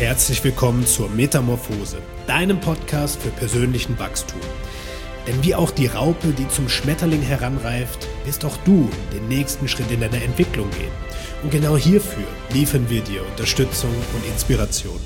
herzlich willkommen zur Metamorphose, deinem Podcast für persönlichen Wachstum. Denn wie auch die Raupe, die zum Schmetterling heranreift, wirst auch du den nächsten Schritt in deiner Entwicklung gehen. Und genau hierfür liefern wir dir Unterstützung und Inspiration.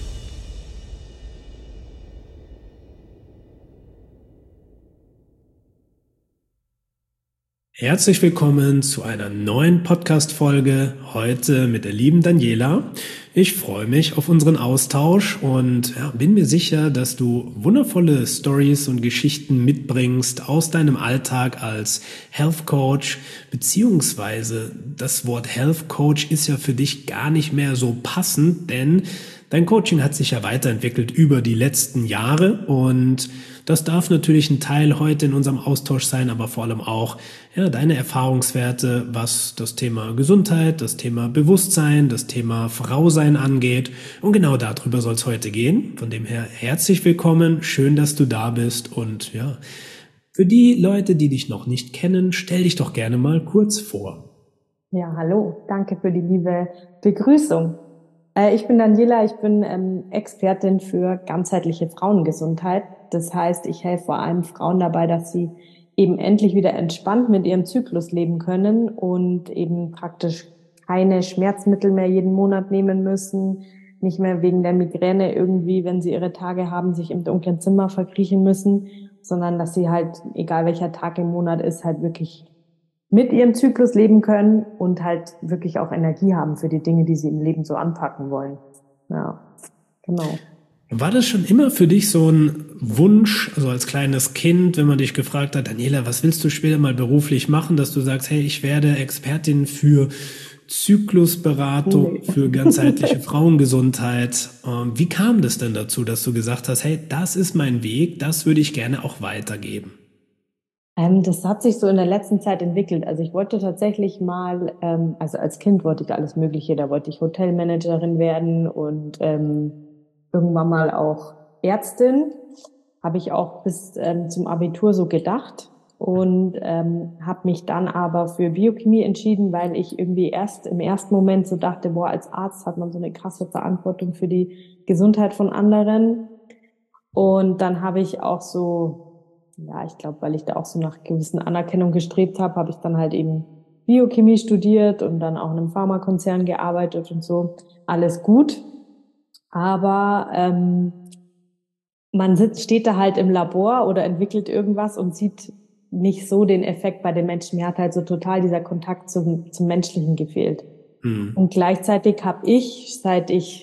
Herzlich willkommen zu einer neuen Podcast-Folge, heute mit der lieben Daniela. Ich freue mich auf unseren Austausch und bin mir sicher, dass du wundervolle Stories und Geschichten mitbringst aus deinem Alltag als Health Coach, beziehungsweise das Wort Health Coach ist ja für dich gar nicht mehr so passend, denn dein Coaching hat sich ja weiterentwickelt über die letzten Jahre und das darf natürlich ein Teil heute in unserem Austausch sein, aber vor allem auch deine Erfahrungswerte, was das Thema Gesundheit, das Thema Bewusstsein, das Thema Frausein angeht. Und genau darüber soll es heute gehen. Von dem her herzlich willkommen, schön, dass du da bist. Und für die Leute, die dich noch nicht kennen, stell dich doch gerne mal kurz vor. Ja, hallo, danke für die liebe Begrüßung. Ich bin Daniela, ich bin Expertin für ganzheitliche Frauengesundheit. Das heißt, ich helfe vor allem Frauen dabei, dass sie eben endlich wieder entspannt mit ihrem Zyklus leben können und eben praktisch keine Schmerzmittel mehr jeden Monat nehmen müssen, nicht mehr wegen der Migräne irgendwie, wenn sie ihre Tage haben, sich im dunklen Zimmer verkriechen müssen, sondern dass sie halt, egal welcher Tag im Monat ist, halt wirklich mit ihrem Zyklus leben können und halt wirklich auch Energie haben für die Dinge, die sie im Leben so anpacken wollen. Ja, genau. War das schon immer für dich so ein Wunsch, also als kleines Kind, wenn man dich gefragt hat, Daniela, was willst du später mal beruflich machen, dass du sagst, hey, ich werde Expertin für Zyklusberatung, für ganzheitliche Frauengesundheit. Wie kam das denn dazu, dass du gesagt hast, hey, das ist mein Weg, das würde ich gerne auch weitergeben? Das hat sich so in der letzten Zeit entwickelt. Also ich wollte tatsächlich mal, also als Kind wollte ich alles Mögliche. Da wollte ich Hotelmanagerin werden und irgendwann mal auch Ärztin. Habe ich auch bis zum Abitur so gedacht und habe mich dann aber für Biochemie entschieden, weil ich irgendwie erst im ersten Moment so dachte, boah, als Arzt hat man so eine krasse Verantwortung für die Gesundheit von anderen. Und dann habe ich auch so, ja, ich glaube, weil ich da auch so nach gewissen Anerkennung gestrebt habe, habe ich dann halt eben Biochemie studiert und dann auch in einem Pharmakonzern gearbeitet und so. Alles gut. Aber steht da halt im Labor oder entwickelt irgendwas und sieht nicht so den Effekt bei den Menschen. Mir hat halt so total dieser Kontakt zum Menschlichen gefehlt. Und gleichzeitig habe ich, seit ich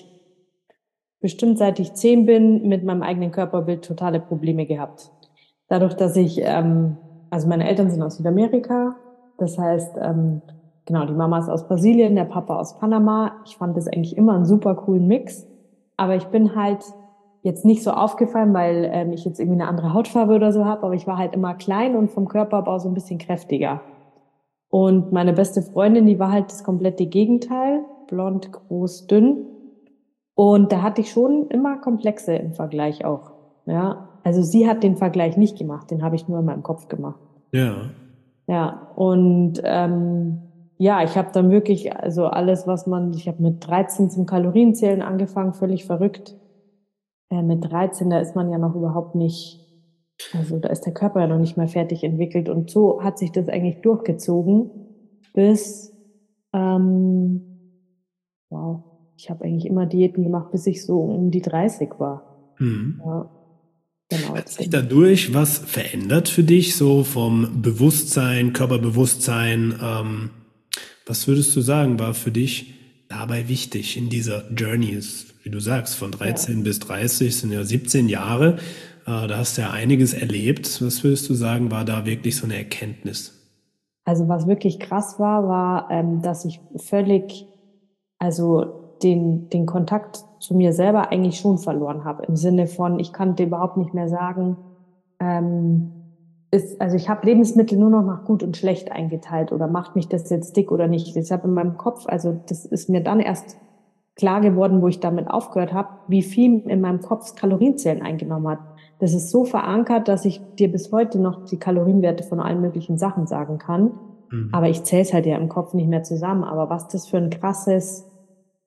10 bin, mit meinem eigenen Körperbild totale Probleme gehabt. Dadurch, dass also meine Eltern sind aus Südamerika, das heißt, genau, die Mama ist aus Brasilien, der Papa aus Panama. Ich fand das eigentlich immer einen super coolen Mix, aber ich bin halt jetzt nicht so aufgefallen, weil ich jetzt irgendwie eine andere Hautfarbe oder so habe, aber ich war halt immer klein und vom Körperbau so ein bisschen kräftiger. Und meine beste Freundin, die war halt das komplette Gegenteil, blond, groß, dünn. Und da hatte ich schon immer Komplexe im Vergleich auch. Ja, also sie hat den Vergleich nicht gemacht, den habe ich nur in meinem Kopf gemacht. Ja. Ja, und ja, ich habe dann wirklich, also alles, ich habe mit 13 zum Kalorienzählen angefangen, völlig verrückt. Mit 13, da ist man ja noch überhaupt nicht, also da ist der Körper ja noch nicht mal fertig entwickelt. Und so hat sich das eigentlich durchgezogen bis, ähm, wow, ich habe eigentlich immer Diäten gemacht, bis ich so um die 30 war. Ja, genau. Hat sich dadurch was verändert für dich, so vom Bewusstsein, Körperbewusstsein? Was würdest du sagen, war für dich dabei wichtig in dieser Journey? Wie du sagst, von 13 bis 30 sind ja 17 Jahre. Da hast du ja einiges erlebt. Was würdest du sagen, war da wirklich so eine Erkenntnis? Also was wirklich krass war, dass ich völlig, also den Kontakt zu mir selber eigentlich schon verloren habe. Im Sinne von, ich konnte überhaupt nicht mehr sagen, ähm, also ich habe Lebensmittel nur noch nach gut und schlecht eingeteilt oder macht mich das jetzt dick oder nicht. Ich habe in meinem Kopf, also das ist mir dann erst klar geworden, wo ich damit aufgehört habe, wie viel in meinem Kopf Kalorienzählen eingenommen hat. Das ist so verankert, dass ich dir bis heute noch die Kalorienwerte von allen möglichen Sachen sagen kann. Aber ich zähle es halt ja im Kopf nicht mehr zusammen. Aber was das für ein krasses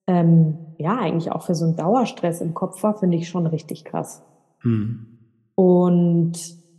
ja, eigentlich auch für so einen Dauerstress im Kopf war, finde ich schon richtig krass. Hm. Und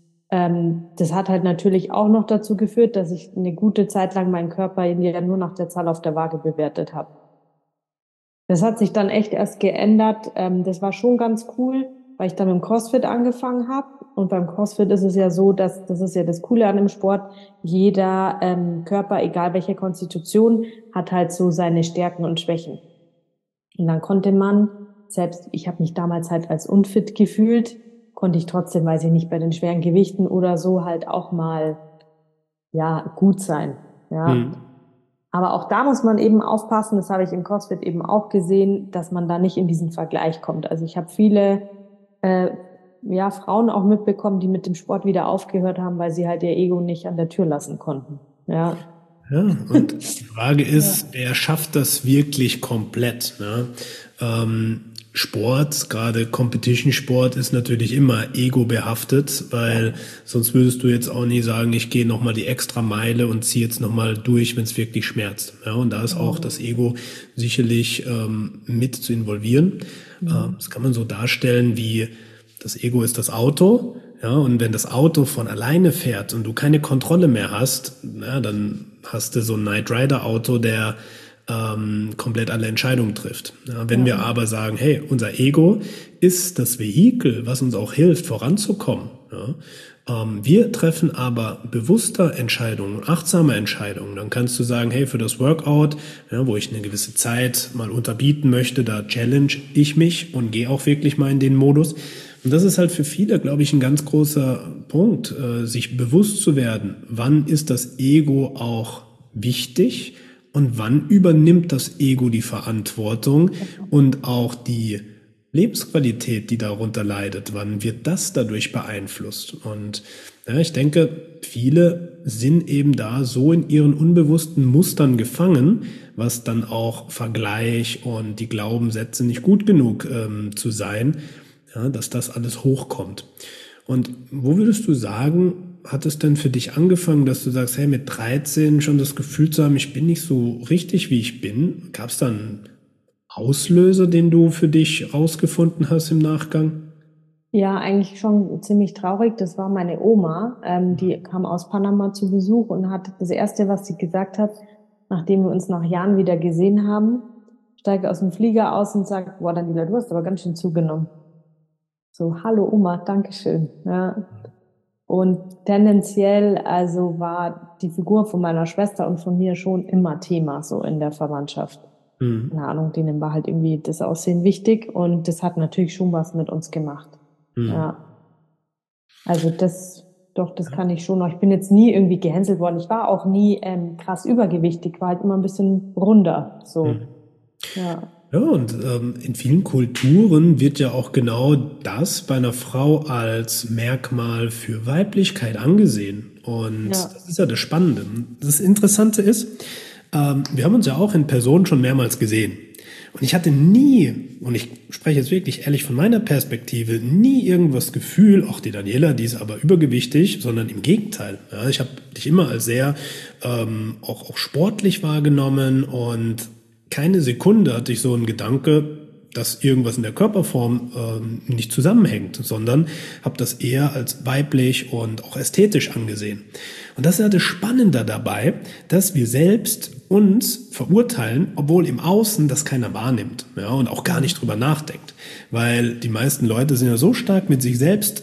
das hat halt natürlich auch noch dazu geführt, dass ich eine gute Zeit lang meinen Körper ja nur nach der Zahl auf der Waage bewertet habe. Das hat sich dann echt erst geändert. Das war schon ganz cool, weil ich dann mit dem CrossFit angefangen habe. Und beim CrossFit ist es ja so, dass das ist ja das Coole an dem Sport. Jeder Körper, egal welche Konstitution, hat halt so seine Stärken und Schwächen. Und dann konnte man, selbst ich habe mich damals halt als unfit gefühlt, konnte ich trotzdem, weiß ich nicht, bei den schweren Gewichten oder so halt auch mal, ja, gut sein. Ja. Hm. Aber auch da muss man eben aufpassen, das habe ich im CrossFit eben auch gesehen, dass man da nicht in diesen Vergleich kommt. Also ich habe viele äh, ja, Frauen auch mitbekommen, die mit dem Sport wieder aufgehört haben, weil sie halt ihr Ego nicht an der Tür lassen konnten. Ja. Ja, und die Frage Ja. ist, wer schafft das wirklich komplett? Ne? Sport, gerade Competition-Sport, ist natürlich immer ego-behaftet, weil sonst würdest du jetzt auch nie sagen, ich gehe nochmal die extra Meile und ziehe jetzt nochmal durch, wenn es wirklich schmerzt. Ja, und da ist auch das Ego sicherlich mit zu involvieren. Das kann man so darstellen wie das Ego ist das Auto. Ja, und wenn das Auto von alleine fährt und du keine Kontrolle mehr hast, na, dann hast du so ein Knight Rider Auto, der komplett alle Entscheidungen trifft. Ja, wenn wir Ja. aber sagen, hey, unser Ego ist das Vehikel, was uns auch hilft, voranzukommen. Ja, wir treffen aber bewusster Entscheidungen und achtsame Entscheidungen. Dann kannst du sagen, hey, für das Workout, ja, wo ich eine gewisse Zeit mal unterbieten möchte, da challenge ich mich und gehe auch wirklich mal in den Modus. Und das ist halt für viele, glaube ich, ein ganz großer Punkt, sich bewusst zu werden, wann ist das Ego auch wichtig und wann übernimmt das Ego die Verantwortung und auch die Lebensqualität, die darunter leidet, wann wird das dadurch beeinflusst? Und ja, ich denke, viele sind eben da so in ihren unbewussten Mustern gefangen, was dann auch Vergleich und die Glaubenssätze nicht gut genug zu sein, ja, dass das alles hochkommt. Und wo würdest du sagen, hat es denn für dich angefangen, dass du sagst, hey, mit 13 schon das Gefühl zu haben, ich bin nicht so richtig, wie ich bin? Gab es da einen Auslöser, den du für dich rausgefunden hast im Nachgang? Ja, eigentlich schon ziemlich traurig. Das war meine Oma. Die kam aus Panama zu Besuch und hat das Erste, was sie gesagt hat, nachdem wir uns nach Jahren wieder gesehen haben, steigt aus dem Flieger aus und sagt, boah, Daniela, du hast aber ganz schön zugenommen. So, hallo Oma, Dankeschön. Ja. Und tendenziell, also war die Figur von meiner Schwester und von mir schon immer Thema, so in der Verwandtschaft. Hm. Keine Ahnung, denen war halt irgendwie das Aussehen wichtig und das hat natürlich schon was mit uns gemacht. Hm. Ja. Also das, doch, das kann ich schon noch. Ich bin jetzt nie irgendwie gehänselt worden. Ich war auch nie krass übergewichtig, war halt immer ein bisschen runder. Hm. So, ja. Ja, und in vielen Kulturen wird ja auch genau das bei einer Frau als Merkmal für Weiblichkeit angesehen. Und Ja. das ist ja das Spannende. Das Interessante ist, wir haben uns ja auch in Person schon mehrmals gesehen. Und ich hatte nie, und ich spreche jetzt wirklich ehrlich von meiner Perspektive, nie irgendwas Gefühl, ach, die Daniela, die ist aber übergewichtig, sondern im Gegenteil. Ja, ich habe dich immer als sehr auch sportlich wahrgenommen und keine Sekunde hatte ich so einen Gedanke, dass irgendwas in der Körperform nicht zusammenhängt, sondern habe das eher als weiblich und auch ästhetisch angesehen. Und das ist ja das Spannende dabei, dass wir selbst uns verurteilen, obwohl im Außen das keiner wahrnimmt, ja, und auch gar nicht drüber nachdenkt. Weil die meisten Leute sind ja so stark mit sich selbst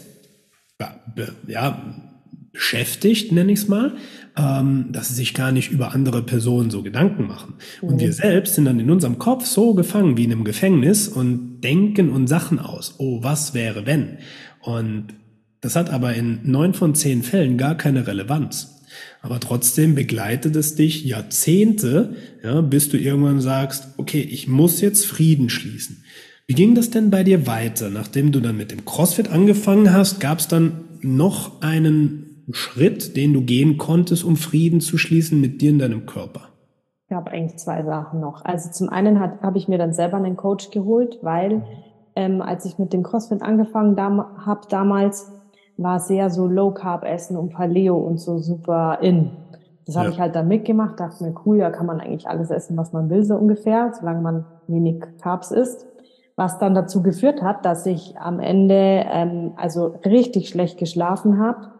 ja, beschäftigt, nenne ich es mal, dass sie sich gar nicht über andere Personen so Gedanken machen. Und wir Mhm. selbst sind dann in unserem Kopf so gefangen wie in einem Gefängnis und denken uns Sachen aus. Oh, was wäre wenn? Und das hat aber in 9 von 10 Fällen gar keine Relevanz. Aber trotzdem begleitet es dich Jahrzehnte, ja, bis du irgendwann sagst, okay, ich muss jetzt Frieden schließen. Wie ging das denn bei dir weiter? Nachdem du dann mit dem CrossFit angefangen hast, gab es dann noch einen Schritt, den du gehen konntest, um Frieden zu schließen mit dir in deinem Körper? Ich habe eigentlich zwei Sachen noch. Also zum einen habe ich mir dann selber einen Coach geholt, weil als ich mit dem CrossFit angefangen habe damals, war sehr so Low Carb Essen und Paleo und so super in. Das habe ich halt dann mitgemacht, dachte mir, cool, da kann man eigentlich alles essen, was man will, so ungefähr, solange man wenig Carbs isst. Was dann dazu geführt hat, dass ich am Ende also richtig schlecht geschlafen habe.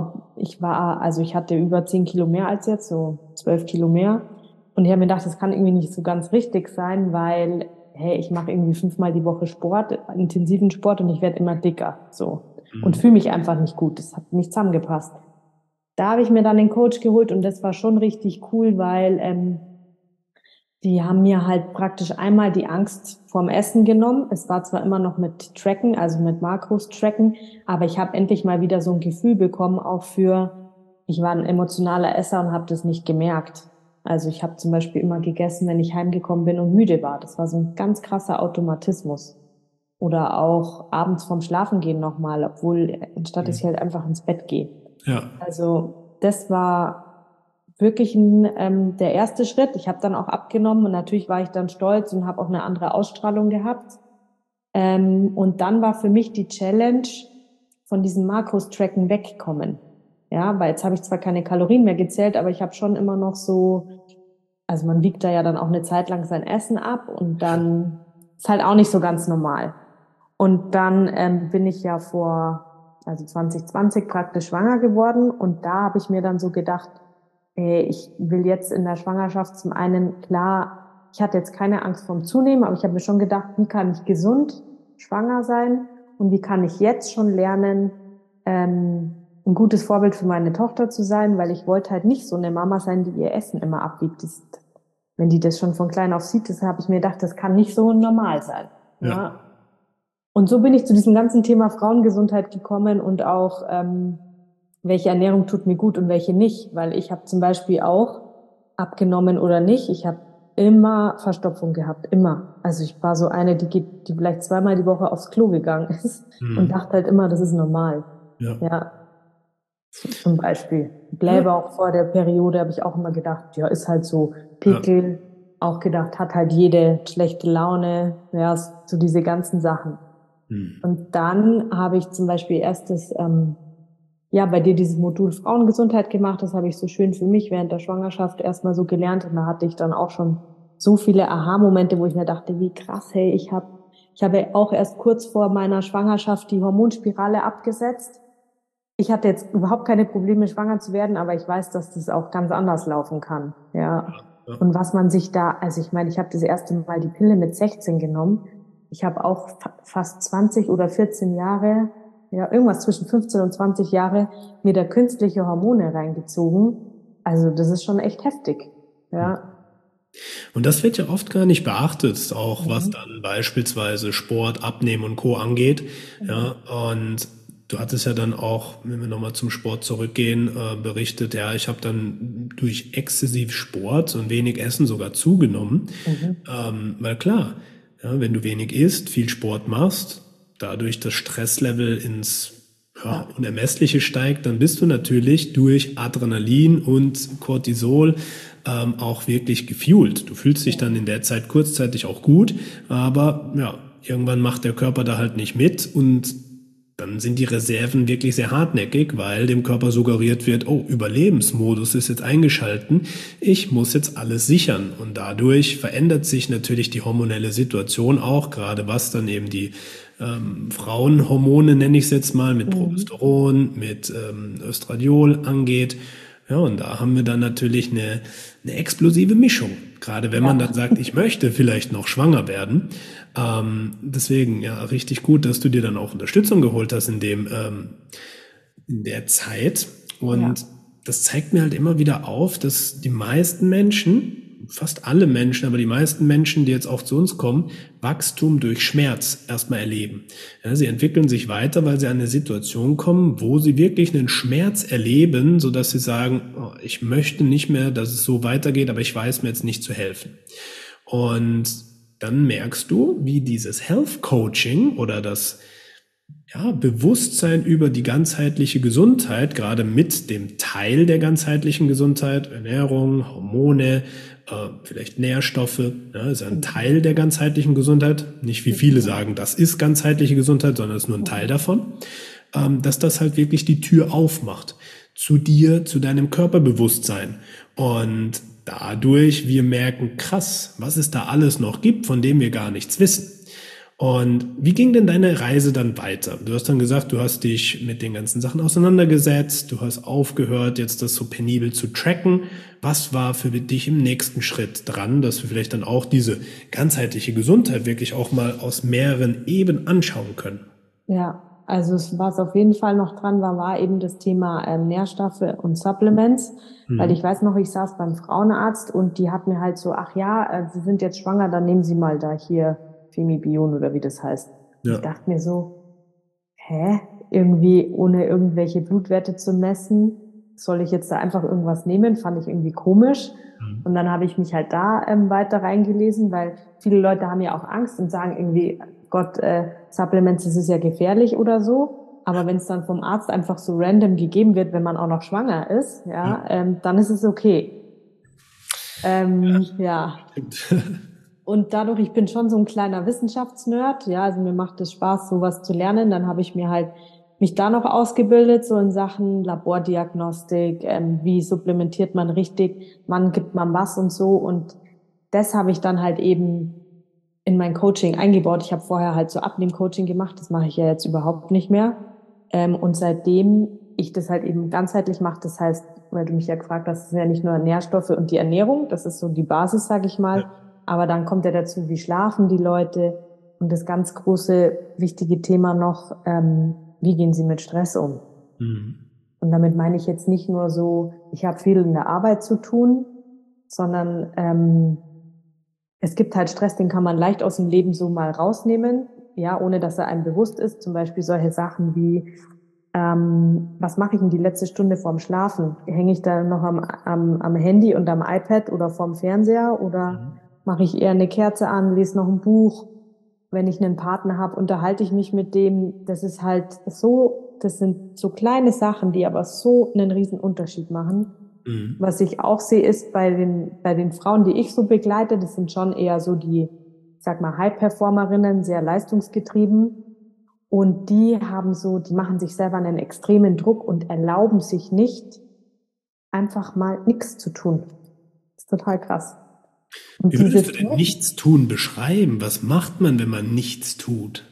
Ich hatte über 10 Kilo mehr als jetzt, so 12 Kilo mehr. Und ich habe mir gedacht, das kann irgendwie nicht so ganz richtig sein, weil, hey, ich mache irgendwie 5-mal die Woche Sport, intensiven Sport und ich werde immer dicker, so. Und fühle mich einfach nicht gut. Das hat nicht zusammengepasst. Da habe ich mir dann den Coach geholt und das war schon richtig cool, weil die haben mir halt praktisch einmal die Angst vorm Essen genommen. Es war zwar immer noch mit Tracken, also mit Makros tracken, aber ich habe endlich mal wieder so ein Gefühl bekommen, ich war ein emotionaler Esser und habe das nicht gemerkt. Also ich habe zum Beispiel immer gegessen, wenn ich heimgekommen bin und müde war. Das war so ein ganz krasser Automatismus. Oder auch abends vorm Schlafengehen nochmal, anstatt dass ich halt einfach ins Bett gehe. Ja. Also das war wirklich der erste Schritt. Ich habe dann auch abgenommen und natürlich war ich dann stolz und habe auch eine andere Ausstrahlung gehabt. Und dann war für mich die Challenge, von diesem Makros-Tracken wegkommen. Ja, weil jetzt habe ich zwar keine Kalorien mehr gezählt, aber ich habe schon immer noch also man wiegt da ja dann auch eine Zeit lang sein Essen ab und dann ist halt auch nicht so ganz normal. Und dann bin ich ja also 2020 praktisch schwanger geworden und da habe ich mir dann so gedacht, ich will jetzt in der Schwangerschaft zum einen, klar, ich hatte jetzt keine Angst vorm Zunehmen, aber ich habe mir schon gedacht, wie kann ich gesund schwanger sein und wie kann ich jetzt schon lernen, ein gutes Vorbild für meine Tochter zu sein, weil ich wollte halt nicht so eine Mama sein, die ihr Essen immer abwiegt. Wenn die das schon von klein auf sieht, das habe ich mir gedacht, das kann nicht so normal sein. Ja. Und so bin ich zu diesem ganzen Thema Frauengesundheit gekommen und auch welche Ernährung tut mir gut und welche nicht, weil ich habe zum Beispiel auch abgenommen oder nicht, ich habe immer Verstopfung gehabt, immer. Also ich war so eine, die vielleicht 2-mal die Woche aufs Klo gegangen ist und dachte halt immer, das ist normal. Ja. Zum Beispiel. Blähbauch vor der Periode habe ich auch immer gedacht, ja, ist halt so. Pickel, auch gedacht, hat halt jede schlechte Laune, ja, so diese ganzen Sachen. Und dann habe ich zum Beispiel bei dir dieses Modul Frauengesundheit gemacht. Das habe ich so schön für mich während der Schwangerschaft erstmal so gelernt. Und da hatte ich dann auch schon so viele Aha-Momente, wo ich mir dachte, wie krass, hey, ich habe auch erst kurz vor meiner Schwangerschaft die Hormonspirale abgesetzt. Ich hatte jetzt überhaupt keine Probleme, schwanger zu werden, aber ich weiß, dass das auch ganz anders laufen kann. Ja. Und was man sich also ich meine, ich habe das erste Mal die Pille mit 16 genommen. Ich habe auch fast 20 oder 14 Jahre, ja, irgendwas zwischen 15 und 20 Jahre, mir da künstliche Hormone reingezogen. Also das ist schon echt heftig. Ja. Und das wird ja oft gar nicht beachtet, auch was dann beispielsweise Sport, Abnehmen und Co. angeht. Ja, und du hattest ja dann auch, wenn wir nochmal zum Sport zurückgehen, berichtet, ja, ich habe dann durch exzessiv Sport und wenig Essen sogar zugenommen. Weil klar, ja, wenn du wenig isst, viel Sport machst, dadurch das Stresslevel ins Unermessliche steigt, dann bist du natürlich durch Adrenalin und Cortisol auch wirklich gefuelt. Du fühlst dich dann in der Zeit kurzzeitig auch gut, aber ja, irgendwann macht der Körper da halt nicht mit und dann sind die Reserven wirklich sehr hartnäckig, weil dem Körper suggeriert wird, oh, Überlebensmodus ist jetzt eingeschalten, ich muss jetzt alles sichern. Und dadurch verändert sich natürlich die hormonelle Situation auch, gerade was dann eben die Frauenhormone, nenne ich es jetzt mal, mit Progesteron, mit Östradiol angeht. Ja, und da haben wir dann natürlich eine explosive Mischung. Gerade wenn man dann sagt, ich möchte vielleicht noch schwanger werden. Deswegen, ja, richtig gut, dass du dir dann auch Unterstützung geholt hast in der Zeit. Und das zeigt mir halt immer wieder auf, dass die meisten Menschen, fast alle Menschen, aber die meisten Menschen, die jetzt auch zu uns kommen, Wachstum durch Schmerz erstmal erleben. Ja, sie entwickeln sich weiter, weil sie an eine Situation kommen, wo sie wirklich einen Schmerz erleben, sodass sie sagen, oh, ich möchte nicht mehr, dass es so weitergeht, aber ich weiß mir jetzt nicht zu helfen. Und dann merkst du, wie dieses Health Coaching oder das Bewusstsein über die ganzheitliche Gesundheit, gerade mit dem Teil der ganzheitlichen Gesundheit, Ernährung, Hormone, vielleicht Nährstoffe, ist ein Teil der ganzheitlichen Gesundheit. Nicht wie viele sagen, das ist ganzheitliche Gesundheit, sondern es ist nur ein Teil davon, dass das halt wirklich die Tür aufmacht. zu dir, zu deinem Körperbewusstsein. Und dadurch wir merken, krass, was es da alles noch gibt, von dem wir gar nichts wissen. Und wie ging denn deine Reise dann weiter? Du hast dann gesagt, du hast dich mit den ganzen Sachen auseinandergesetzt, du hast aufgehört, jetzt das so penibel zu tracken. Was war für dich im nächsten Schritt dran, dass wir vielleicht dann auch diese ganzheitliche Gesundheit wirklich auch mal aus mehreren Ebenen anschauen können? Ja, also was auf jeden Fall noch dran war eben das Thema Nährstoffe und Supplements, weil ich weiß noch, ich saß beim Frauenarzt und die hat mir halt so, ach ja, Sie sind jetzt schwanger, dann nehmen Sie mal da hier Femibion oder wie das heißt. Ja. Ich dachte mir so, irgendwie ohne irgendwelche Blutwerte zu messen, soll ich jetzt da einfach irgendwas nehmen? Fand ich irgendwie komisch. Und dann habe ich mich halt da weiter reingelesen, weil viele Leute haben ja auch Angst und sagen irgendwie, Gott, Supplements, das ist ja gefährlich oder so. Aber wenn es dann vom Arzt einfach so random gegeben wird, wenn man auch noch schwanger ist, dann ist es okay. Ja. Und dadurch, ich bin schon so ein kleiner Wissenschaftsnerd, ja, also mir macht es Spaß, sowas zu lernen. Dann habe ich mir halt mich da noch ausgebildet, so in Sachen Labordiagnostik, wie supplementiert man richtig, wann gibt man was und so. Und das habe ich dann halt eben in mein Coaching eingebaut. Ich habe vorher halt so Abnehm-Coaching gemacht, das mache ich ja jetzt überhaupt nicht mehr. Und seitdem ich das halt eben ganzheitlich mache, das heißt, weil du mich ja gefragt hast, das sind ja nicht nur Nährstoffe und die Ernährung, das ist so die Basis, sage ich mal. Aber dann kommt ja dazu, wie schlafen die Leute? Und das ganz große, wichtige Thema noch, wie gehen sie mit Stress um? Und damit meine ich jetzt nicht nur so, ich habe viel in der Arbeit zu tun, sondern es gibt halt Stress, den kann man leicht aus dem Leben so mal rausnehmen, ja, ohne dass er einem bewusst ist. Zum Beispiel solche Sachen wie, was mache ich denn die letzte Stunde vorm Schlafen? Hänge ich da noch am Handy und am iPad oder vorm Fernseher oder mache ich eher eine Kerze an, lese noch ein Buch? Wenn ich einen Partner habe, unterhalte ich mich mit dem. Das ist halt so, das sind so kleine Sachen, die aber so einen riesen Unterschied machen. Was ich auch sehe, ist bei den Frauen, die ich so begleite, das sind schon eher so die, ich sag mal, High-Performerinnen, sehr leistungsgetrieben. Und die machen sich selber einen extremen Druck und erlauben sich nicht, einfach mal nichts zu tun. Das ist total krass. Und wie würdest du denn Nichtstun beschreiben? Was macht man, wenn man nichts tut?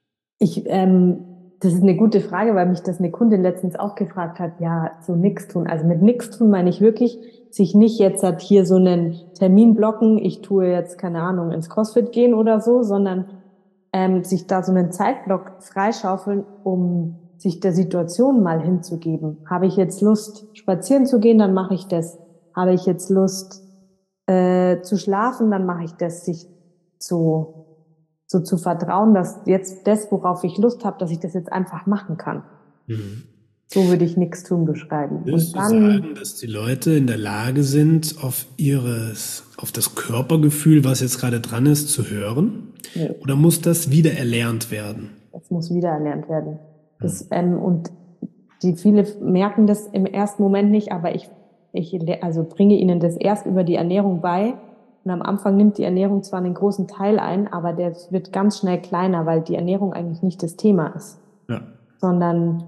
Das ist eine gute Frage, weil mich das eine Kundin letztens auch gefragt hat, ja, so nichts tun. Also mit nichts tun meine ich wirklich, sich nicht jetzt hat hier so einen Termin blocken, ich tue jetzt, keine Ahnung, ins CrossFit gehen oder so, sondern sich da so einen Zeitblock freischaufeln, um sich der Situation mal hinzugeben. Habe ich jetzt Lust, spazieren zu gehen, dann mache ich das. Habe ich jetzt Lust, zu schlafen, dann mache ich das, sich so zu vertrauen, dass jetzt das, worauf ich Lust habe, dass ich das jetzt einfach machen kann. So würde ich nichts tun beschreiben. Würdest du sagen, dass die Leute in der Lage sind, auf das Körpergefühl, was jetzt gerade dran ist, zu hören? Nee. Oder muss das wieder erlernt werden? Das muss wieder erlernt werden. Und viele merken das im ersten Moment nicht, aber ich bringe ihnen das erst über die Ernährung bei. Und am Anfang nimmt die Ernährung zwar einen großen Teil ein, aber der wird ganz schnell kleiner, weil die Ernährung eigentlich nicht das Thema ist. Ja. Sondern,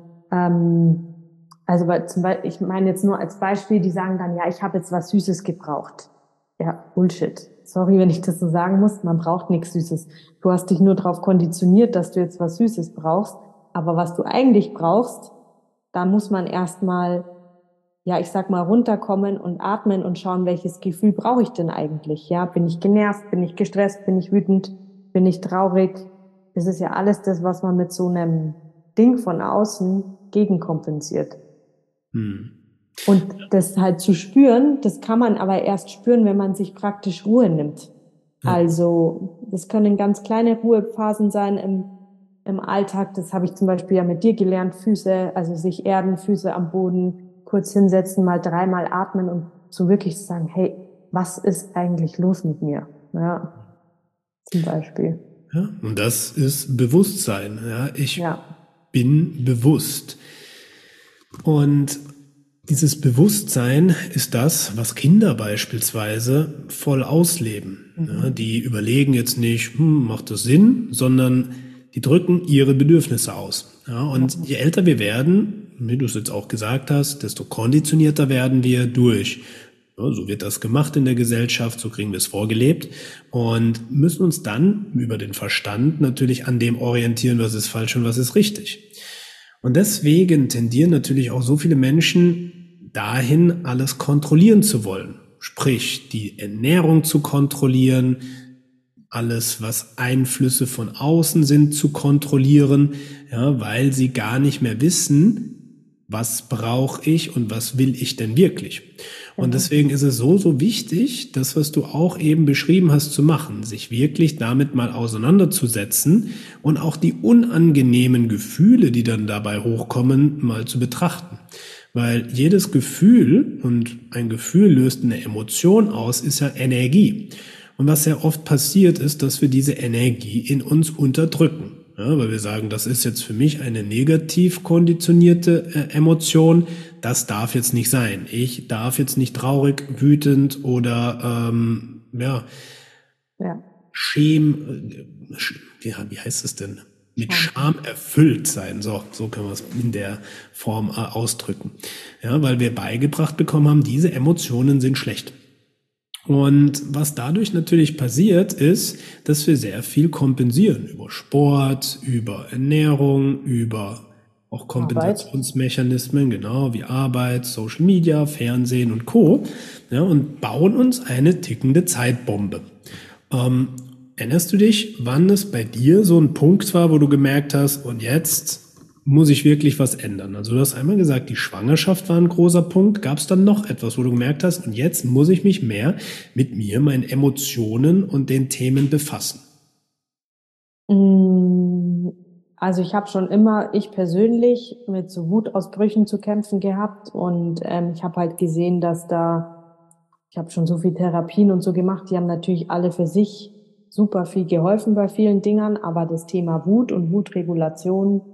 weil zum Beispiel, ich meine jetzt nur als Beispiel, die sagen dann, ja, ich habe jetzt was Süßes gebraucht. Ja, Bullshit. Sorry, wenn ich das so sagen muss, man braucht nichts Süßes. Du hast dich nur darauf konditioniert, dass du jetzt was Süßes brauchst. Aber was du eigentlich brauchst, da muss man erstmal, ja, ich sag mal, runterkommen und atmen und schauen, welches Gefühl brauche ich denn eigentlich? Ja, bin ich genervt? Bin ich gestresst? Bin ich wütend? Bin ich traurig? Das ist ja alles das, was man mit so einem Ding von außen gegenkompensiert. Und das halt zu spüren, das kann man aber erst spüren, wenn man sich praktisch Ruhe nimmt. Ja. Also, das können ganz kleine Ruhephasen sein im Alltag. Das habe ich zum Beispiel ja mit dir gelernt. Füße, also sich erden, Füße am Boden, kurz hinsetzen, mal 3-mal atmen und so wirklich sagen, hey, was ist eigentlich los mit mir? Ja, zum Beispiel. Ja, und das ist Bewusstsein. Ja, ich bin bewusst. Und dieses Bewusstsein ist das, was Kinder beispielsweise voll ausleben. Ja, die überlegen jetzt nicht, macht das Sinn, sondern die drücken ihre Bedürfnisse aus. Ja, und je älter wir werden, wie du es jetzt auch gesagt hast, desto konditionierter werden wir durch. Ja, so wird das gemacht in der Gesellschaft, so kriegen wir es vorgelebt und müssen uns dann über den Verstand natürlich an dem orientieren, was ist falsch und was ist richtig. Und deswegen tendieren natürlich auch so viele Menschen dahin, alles kontrollieren zu wollen. Sprich, die Ernährung zu kontrollieren, alles, was Einflüsse von außen sind, zu kontrollieren, ja, weil sie gar nicht mehr wissen, was brauche ich und was will ich denn wirklich. Und deswegen ist es so wichtig, das, was du auch eben beschrieben hast, zu machen, sich wirklich damit mal auseinanderzusetzen und auch die unangenehmen Gefühle, die dann dabei hochkommen, mal zu betrachten. Weil jedes Gefühl, und ein Gefühl löst eine Emotion aus, ist ja Energie. Und was sehr oft passiert ist, dass wir diese Energie in uns unterdrücken. Ja, weil wir sagen, das ist jetzt für mich eine negativ konditionierte Emotion, das darf jetzt nicht sein. Ich darf jetzt nicht traurig, wütend oder Ja. Wie heißt es denn? Mit Scham erfüllt sein. So können wir es in der Form ausdrücken. Ja, weil wir beigebracht bekommen haben, diese Emotionen sind schlecht. Und was dadurch natürlich passiert, ist, dass wir sehr viel kompensieren über Sport, über Ernährung, über auch Kompensationsmechanismen, genau, wie Arbeit, Social Media, Fernsehen und Co. Ja, und bauen uns eine tickende Zeitbombe. Erinnerst du dich, wann es bei dir so ein Punkt war, wo du gemerkt hast, und jetzt muss ich wirklich was ändern? Also du hast einmal gesagt, die Schwangerschaft war ein großer Punkt. Gab es dann noch etwas, wo du gemerkt hast, und jetzt muss ich mich mehr mit mir, meinen Emotionen und den Themen befassen? Also ich habe schon immer, ich persönlich, mit so Wutausbrüchen zu kämpfen gehabt und ich habe halt gesehen, ich habe schon so viel Therapien und so gemacht, die haben natürlich alle für sich super viel geholfen bei vielen Dingern, aber das Thema Wut und Wutregulation,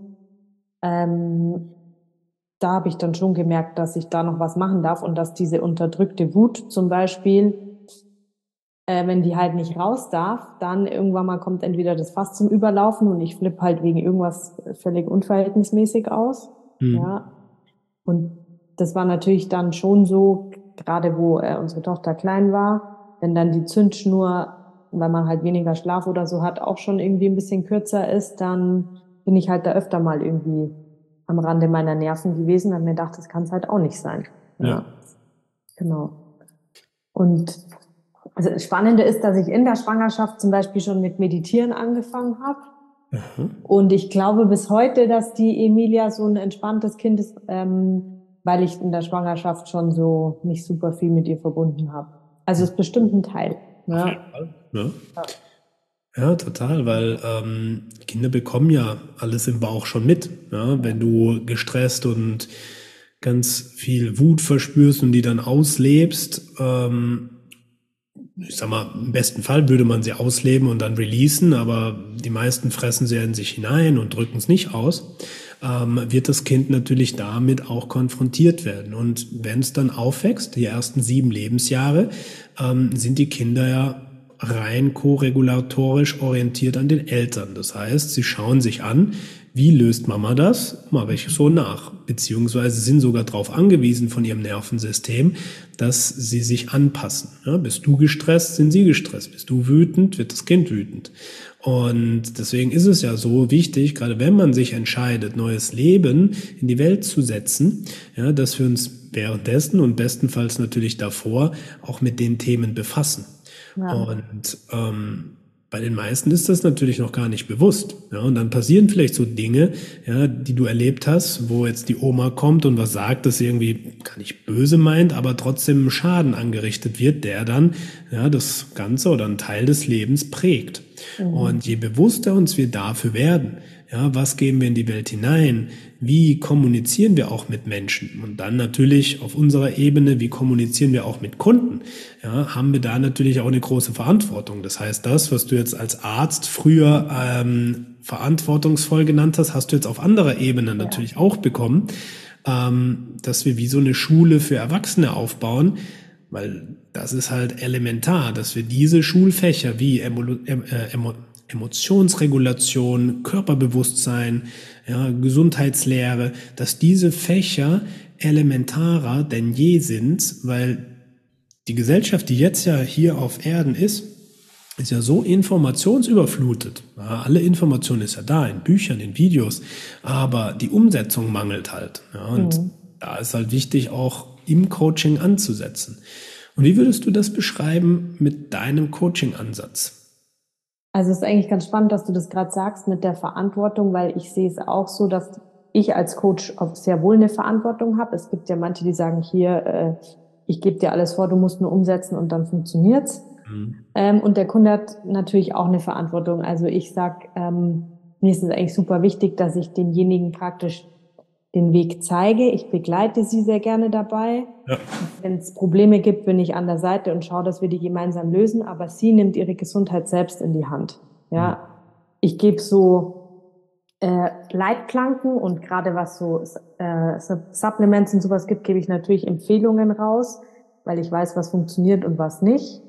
da habe ich dann schon gemerkt, dass ich da noch was machen darf und dass diese unterdrückte Wut zum Beispiel, wenn die halt nicht raus darf, dann irgendwann mal kommt entweder das Fass zum Überlaufen und ich flippe halt wegen irgendwas völlig unverhältnismäßig aus. Ja. Und das war natürlich dann schon so, gerade wo unsere Tochter klein war, wenn dann die Zündschnur, weil man halt weniger Schlaf oder so hat, auch schon irgendwie ein bisschen kürzer ist, dann bin ich halt da öfter mal irgendwie am Rande meiner Nerven gewesen und mir gedacht, das kann es halt auch nicht sein. Ja. Genau. Und also das Spannende ist, dass ich in der Schwangerschaft zum Beispiel schon mit Meditieren angefangen habe. Und ich glaube bis heute, dass die Emilia so ein entspanntes Kind ist, weil ich in der Schwangerschaft schon so nicht super viel mit ihr verbunden habe. Also es ist bestimmt ein Teil. Ja. Ja. Ja, total, weil Kinder bekommen ja alles im Bauch schon mit. Ja? Wenn du gestresst und ganz viel Wut verspürst und die dann auslebst, ich sag mal, im besten Fall würde man sie ausleben und dann releasen, aber die meisten fressen sie in sich hinein und drücken es nicht aus, wird das Kind natürlich damit auch konfrontiert werden. Und wenn es dann aufwächst, die ersten 7 Lebensjahre, sind die Kinder ja rein koregulatorisch orientiert an den Eltern. Das heißt, sie schauen sich an, wie löst Mama das? Mache ich so nach. Beziehungsweise sind sogar darauf angewiesen von ihrem Nervensystem, dass sie sich anpassen. Ja, bist du gestresst, sind sie gestresst. Bist du wütend, wird das Kind wütend. Und deswegen ist es ja so wichtig, gerade wenn man sich entscheidet, neues Leben in die Welt zu setzen, ja, dass wir uns währenddessen und bestenfalls natürlich davor auch mit den Themen befassen. Ja. Und bei den meisten ist das natürlich noch gar nicht bewusst. Ja, und dann passieren vielleicht so Dinge, ja, die du erlebt hast, wo jetzt die Oma kommt und was sagt, das irgendwie gar nicht böse meint, aber trotzdem Schaden angerichtet wird, der dann das Ganze oder einen Teil des Lebens prägt. Und je bewusster uns wir dafür werden, ja, was geben wir in die Welt hinein? Wie kommunizieren wir auch mit Menschen? Und dann natürlich auf unserer Ebene, wie kommunizieren wir auch mit Kunden? Ja, haben wir da natürlich auch eine große Verantwortung. Das heißt, das, was du jetzt als Arzt früher verantwortungsvoll genannt hast, hast du jetzt auf anderer Ebene natürlich auch bekommen, dass wir wie so eine Schule für Erwachsene aufbauen, weil das ist halt elementar, dass wir diese Schulfächer wie Emotionsregulation, Körperbewusstsein, ja, Gesundheitslehre, dass diese Fächer elementarer denn je sind, weil die Gesellschaft, die jetzt ja hier auf Erden ist ja so informationsüberflutet. Ja, alle Information ist ja da, in Büchern, in Videos, aber die Umsetzung mangelt halt. Ja, und da ist halt wichtig, auch im Coaching anzusetzen. Und wie würdest du das beschreiben mit deinem Coaching-Ansatz? Also es ist eigentlich ganz spannend, dass du das gerade sagst mit der Verantwortung, weil ich sehe es auch so, dass ich als Coach auch sehr wohl eine Verantwortung habe. Es gibt ja manche, die sagen, hier, ich gebe dir alles vor, du musst nur umsetzen und dann funktioniert's. Und der Kunde hat natürlich auch eine Verantwortung. Also ich sag, mir ist es eigentlich super wichtig, dass ich denjenigen praktisch den Weg zeige. Ich begleite sie sehr gerne dabei. Ja. Wenn es Probleme gibt, bin ich an der Seite und schaue, dass wir die gemeinsam lösen. Aber sie nimmt ihre Gesundheit selbst in die Hand. Ja, ich gebe so Leitplanken und gerade was so Supplements und sowas gibt, gebe ich natürlich Empfehlungen raus, weil ich weiß, was funktioniert und was nicht.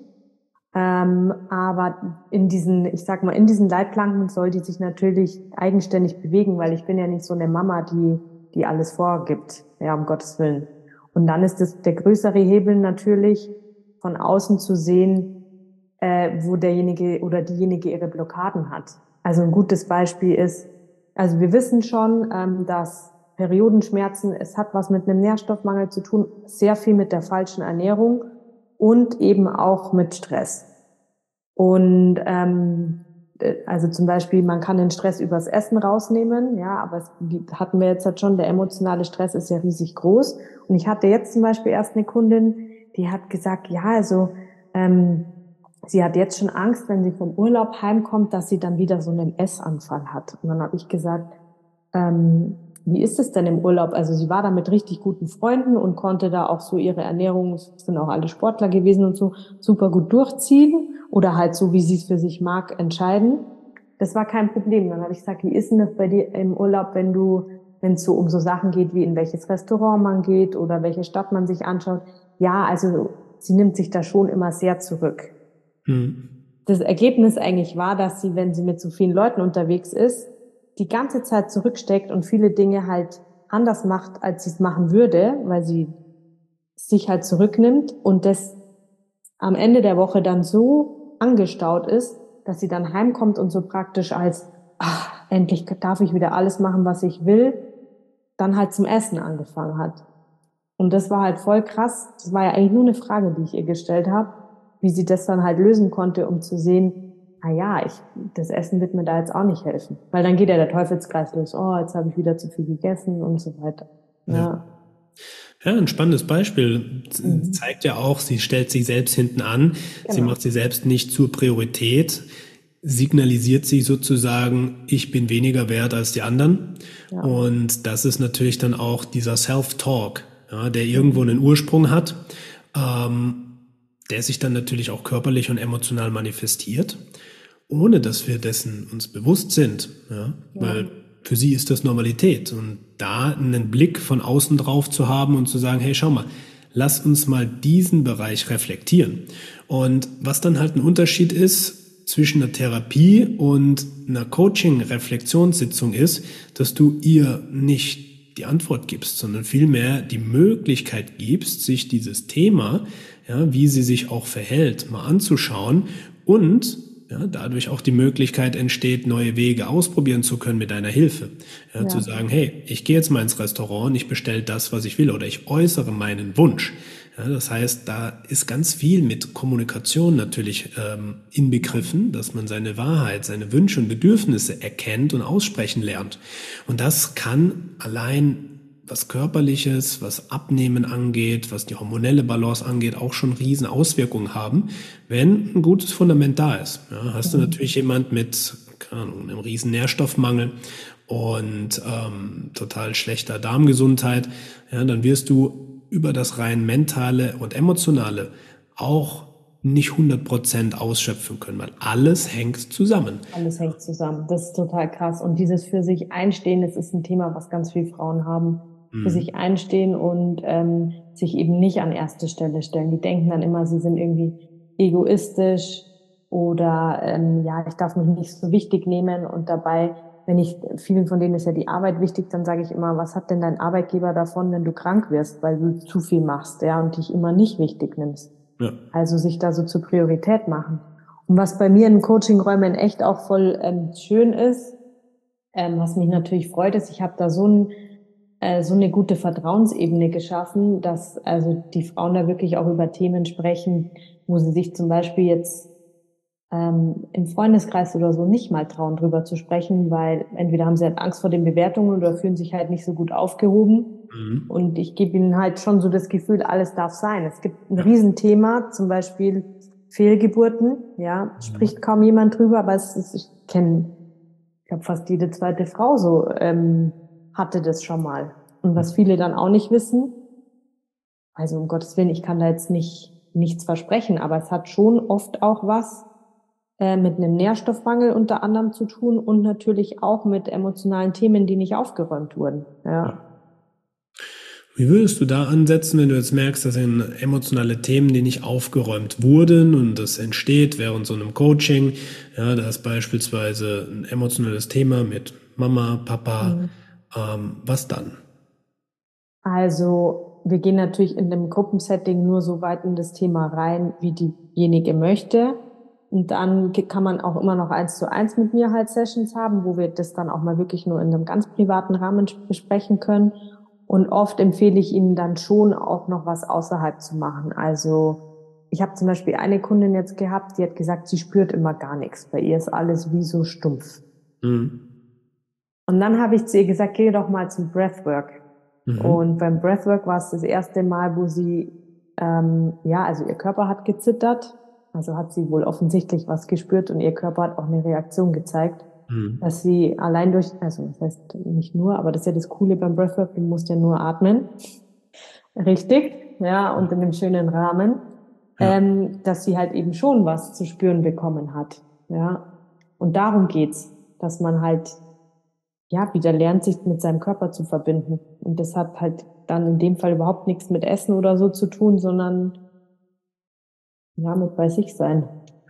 Aber ich sag mal, in diesen Leitplanken soll die sich natürlich eigenständig bewegen, weil ich bin ja nicht so eine Mama, die alles vorgibt. Ja, um Gottes Willen. Und dann ist es der größere Hebel natürlich, von außen zu sehen, wo derjenige oder diejenige ihre Blockaden hat. Also ein gutes Beispiel ist, also wir wissen schon, dass Periodenschmerzen, es hat was mit einem Nährstoffmangel zu tun, sehr viel mit der falschen Ernährung und eben auch mit Stress. Und also zum Beispiel, man kann den Stress übers Essen rausnehmen, ja, aber hatten wir jetzt halt schon, der emotionale Stress ist ja riesig groß. Und ich hatte jetzt zum Beispiel erst eine Kundin, die hat gesagt, ja, also sie hat jetzt schon Angst, wenn sie vom Urlaub heimkommt, dass sie dann wieder so einen Essanfall hat. Und dann habe ich gesagt, wie ist es denn im Urlaub? Also sie war da mit richtig guten Freunden und konnte da auch so ihre Ernährung, es sind auch alle Sportler gewesen und so, super gut durchziehen oder halt so, wie sie es für sich mag, entscheiden. Das war kein Problem. Dann habe ich gesagt, wie ist denn das bei dir im Urlaub, wenn es so um so Sachen geht, wie in welches Restaurant man geht oder welche Stadt man sich anschaut? Ja, also sie nimmt sich da schon immer sehr zurück. Das Ergebnis eigentlich war, dass sie, wenn sie mit so vielen Leuten unterwegs ist, die ganze Zeit zurücksteckt und viele Dinge halt anders macht, als sie es machen würde, weil sie sich halt zurücknimmt und das am Ende der Woche dann so angestaut ist, dass sie dann heimkommt und so praktisch als, endlich darf ich wieder alles machen, was ich will, dann halt zum Essen angefangen hat. Und das war halt voll krass. Das war ja eigentlich nur eine Frage, die ich ihr gestellt habe, wie sie das dann halt lösen konnte, um zu sehen, das Essen wird mir da jetzt auch nicht helfen. Weil dann geht ja der Teufelskreis los. Oh, jetzt habe ich wieder zu viel gegessen und so weiter. Ja. Ja, ein spannendes Beispiel. Zeigt ja auch, sie stellt sich selbst hinten an. Genau. Sie macht sie selbst nicht zur Priorität. Signalisiert sich sozusagen, ich bin weniger wert als die anderen. Ja. Und das ist natürlich dann auch dieser Self-Talk, ja, der irgendwo einen Ursprung hat, der sich dann natürlich auch körperlich und emotional manifestiert, ohne dass wir dessen uns bewusst sind. Ja? Weil für sie ist das Normalität. Und da einen Blick von außen drauf zu haben und zu sagen, hey, schau mal, lass uns mal diesen Bereich reflektieren. Und was dann halt ein Unterschied ist zwischen einer Therapie und einer Coaching-Reflexionssitzung ist, dass du ihr nicht die Antwort gibst, sondern vielmehr die Möglichkeit gibst, sich dieses Thema, ja, wie sie sich auch verhält, mal anzuschauen und ja, dadurch auch die Möglichkeit entsteht, neue Wege ausprobieren zu können mit deiner Hilfe. Ja, zu sagen, hey, ich gehe jetzt mal ins Restaurant und ich bestelle das, was ich will oder ich äußere meinen Wunsch. Ja, das heißt, da ist ganz viel mit Kommunikation natürlich inbegriffen, dass man seine Wahrheit, seine Wünsche und Bedürfnisse erkennt und aussprechen lernt. Und das kann allein was Körperliches, was Abnehmen angeht, was die hormonelle Balance angeht, auch schon riesen Auswirkungen haben, wenn ein gutes Fundament da ist. Ja, hast du natürlich jemand mit, keine Ahnung, einem riesen Nährstoffmangel und total schlechter Darmgesundheit, ja, dann wirst du über das rein mentale und emotionale auch nicht 100% ausschöpfen können, weil alles hängt zusammen. Alles hängt zusammen. Das ist total krass. Und dieses für sich einstehen, das ist ein Thema, was ganz viele Frauen haben. Für sich einstehen und sich eben nicht an erste Stelle stellen. Die denken dann immer, sie sind irgendwie egoistisch oder ja, ich darf mich nicht so wichtig nehmen und dabei, vielen von denen ist ja die Arbeit wichtig, dann sage ich immer, was hat denn dein Arbeitgeber davon, wenn du krank wirst, weil du zu viel machst, ja, und dich immer nicht wichtig nimmst. Ja. Also sich da so zur Priorität machen. Und was bei mir in Coaching-Räumen echt auch voll schön ist, was mich natürlich freut, ist, ich habe da so eine gute Vertrauensebene geschaffen, dass also die Frauen da wirklich auch über Themen sprechen, wo sie sich zum Beispiel jetzt im Freundeskreis oder so nicht mal trauen, drüber zu sprechen, weil entweder haben sie halt Angst vor den Bewertungen oder fühlen sich halt nicht so gut aufgehoben. Mhm. Und ich gebe ihnen halt schon so das Gefühl, alles darf sein. Es gibt ein Ja. Riesenthema, zum Beispiel Fehlgeburten, ja, Mhm. spricht kaum jemand drüber, aber ich kenne, ich glaube, fast jede zweite Frau so hatte das schon mal. Und was viele dann auch nicht wissen, also um Gottes Willen, ich kann da jetzt nichts versprechen, aber es hat schon oft auch was mit einem Nährstoffmangel unter anderem zu tun und natürlich auch mit emotionalen Themen, die nicht aufgeräumt wurden. Ja. Wie würdest du da ansetzen, wenn du jetzt merkst, das sind emotionale Themen, die nicht aufgeräumt wurden und das entsteht während so einem Coaching? Ja, da ist beispielsweise ein emotionales Thema mit Mama, Papa. Mhm. Was dann? Also wir gehen natürlich in dem Gruppensetting nur so weit in das Thema rein, wie diejenige möchte. Und dann kann man auch immer noch 1:1 mit mir halt Sessions haben, wo wir das dann auch mal wirklich nur in einem ganz privaten Rahmen besprechen können. Und oft empfehle ich Ihnen dann schon auch noch was außerhalb zu machen. Also ich habe zum Beispiel eine Kundin jetzt gehabt, die hat gesagt, sie spürt immer gar nichts. Bei ihr ist alles wie so stumpf. Mhm. Und dann habe ich zu ihr gesagt, geh doch mal zum Breathwork. Mhm. Und beim Breathwork war es das erste Mal, wo sie, ja, also ihr Körper hat gezittert, also hat sie wohl offensichtlich was gespürt und ihr Körper hat auch eine Reaktion gezeigt, Mhm. dass sie allein durch, also das heißt nicht nur, aber das ist ja das Coole beim Breathwork, du musst ja nur atmen, richtig, ja, und in einem schönen Rahmen, Ja. dass sie halt eben schon was zu spüren bekommen hat, ja. Und darum geht's, dass man halt ja, wieder lernt, sich mit seinem Körper zu verbinden. Und das hat halt dann in dem Fall überhaupt nichts mit Essen oder so zu tun, sondern ja, mit bei sich sein.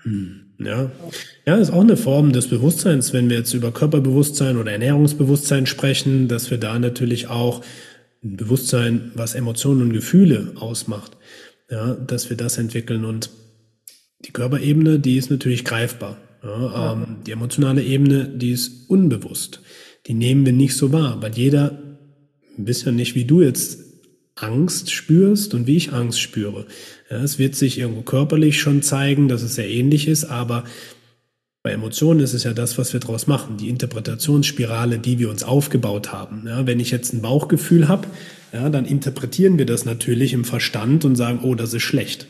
Ja. Ja, ist auch eine Form des Bewusstseins, wenn wir jetzt über Körperbewusstsein oder Ernährungsbewusstsein sprechen, dass wir da natürlich auch ein Bewusstsein, was Emotionen und Gefühle ausmacht, ja, dass wir das entwickeln. Und die Körperebene, die ist natürlich greifbar. Ja, Ja. die emotionale Ebene, die ist unbewusst. Die nehmen wir nicht so wahr, weil jeder ein bisschen nicht wie du jetzt Angst spürst und wie ich Angst spüre. Ja, es wird sich irgendwo körperlich schon zeigen, dass es sehr ähnlich ist, aber bei Emotionen ist es ja das, was wir daraus machen, die Interpretationsspirale, die wir uns aufgebaut haben. Ja, wenn ich jetzt ein Bauchgefühl habe, ja, dann interpretieren wir das natürlich im Verstand und sagen, oh, das ist schlecht.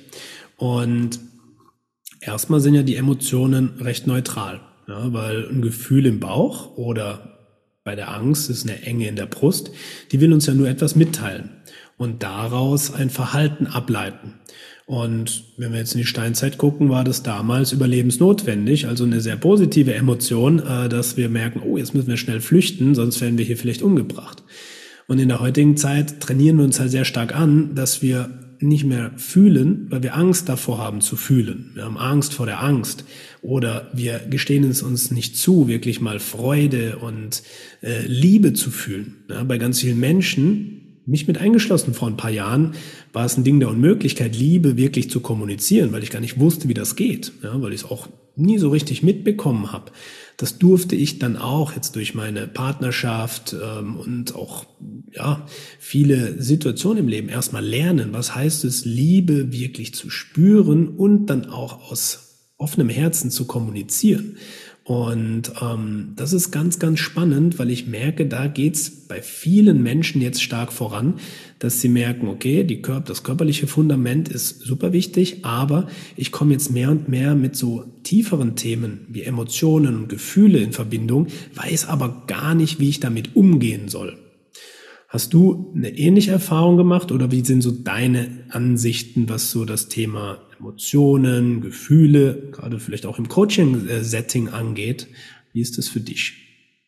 Und erstmal sind ja die Emotionen recht neutral, ja, weil ein Gefühl im Bauch oder bei der Angst ist eine Enge in der Brust, die will uns ja nur etwas mitteilen und daraus ein Verhalten ableiten. Und wenn wir jetzt in die Steinzeit gucken, war das damals überlebensnotwendig, also eine sehr positive Emotion, dass wir merken, oh, jetzt müssen wir schnell flüchten, sonst werden wir hier vielleicht umgebracht. Und in der heutigen Zeit trainieren wir uns halt sehr stark an, dass wir nicht mehr fühlen, weil wir Angst davor haben zu fühlen. Wir haben Angst vor der Angst oder wir gestehen es uns nicht zu, wirklich mal Freude und Liebe zu fühlen. Ja, bei ganz vielen Menschen, mich mit eingeschlossen vor ein paar Jahren, war es ein Ding der Unmöglichkeit, Liebe wirklich zu kommunizieren, weil ich gar nicht wusste, wie das geht, ja, weil ich es auch nie so richtig mitbekommen habe. Das durfte ich dann auch jetzt durch meine Partnerschaft und auch ja viele Situationen im Leben erstmal lernen. Was heißt es, Liebe wirklich zu spüren und dann auch aus offenem Herzen zu kommunizieren? Und das ist ganz, ganz spannend, weil ich merke, da geht's bei vielen Menschen jetzt stark voran, dass sie merken, okay, das körperliche Fundament ist super wichtig, aber ich komme jetzt mehr und mehr mit so tieferen Themen wie Emotionen und Gefühle in Verbindung, weiß aber gar nicht, wie ich damit umgehen soll. Hast du eine ähnliche Erfahrung gemacht oder wie sind so deine Ansichten, was so das Thema Emotionen, Gefühle, gerade vielleicht auch im Coaching-Setting angeht? Wie ist das für dich?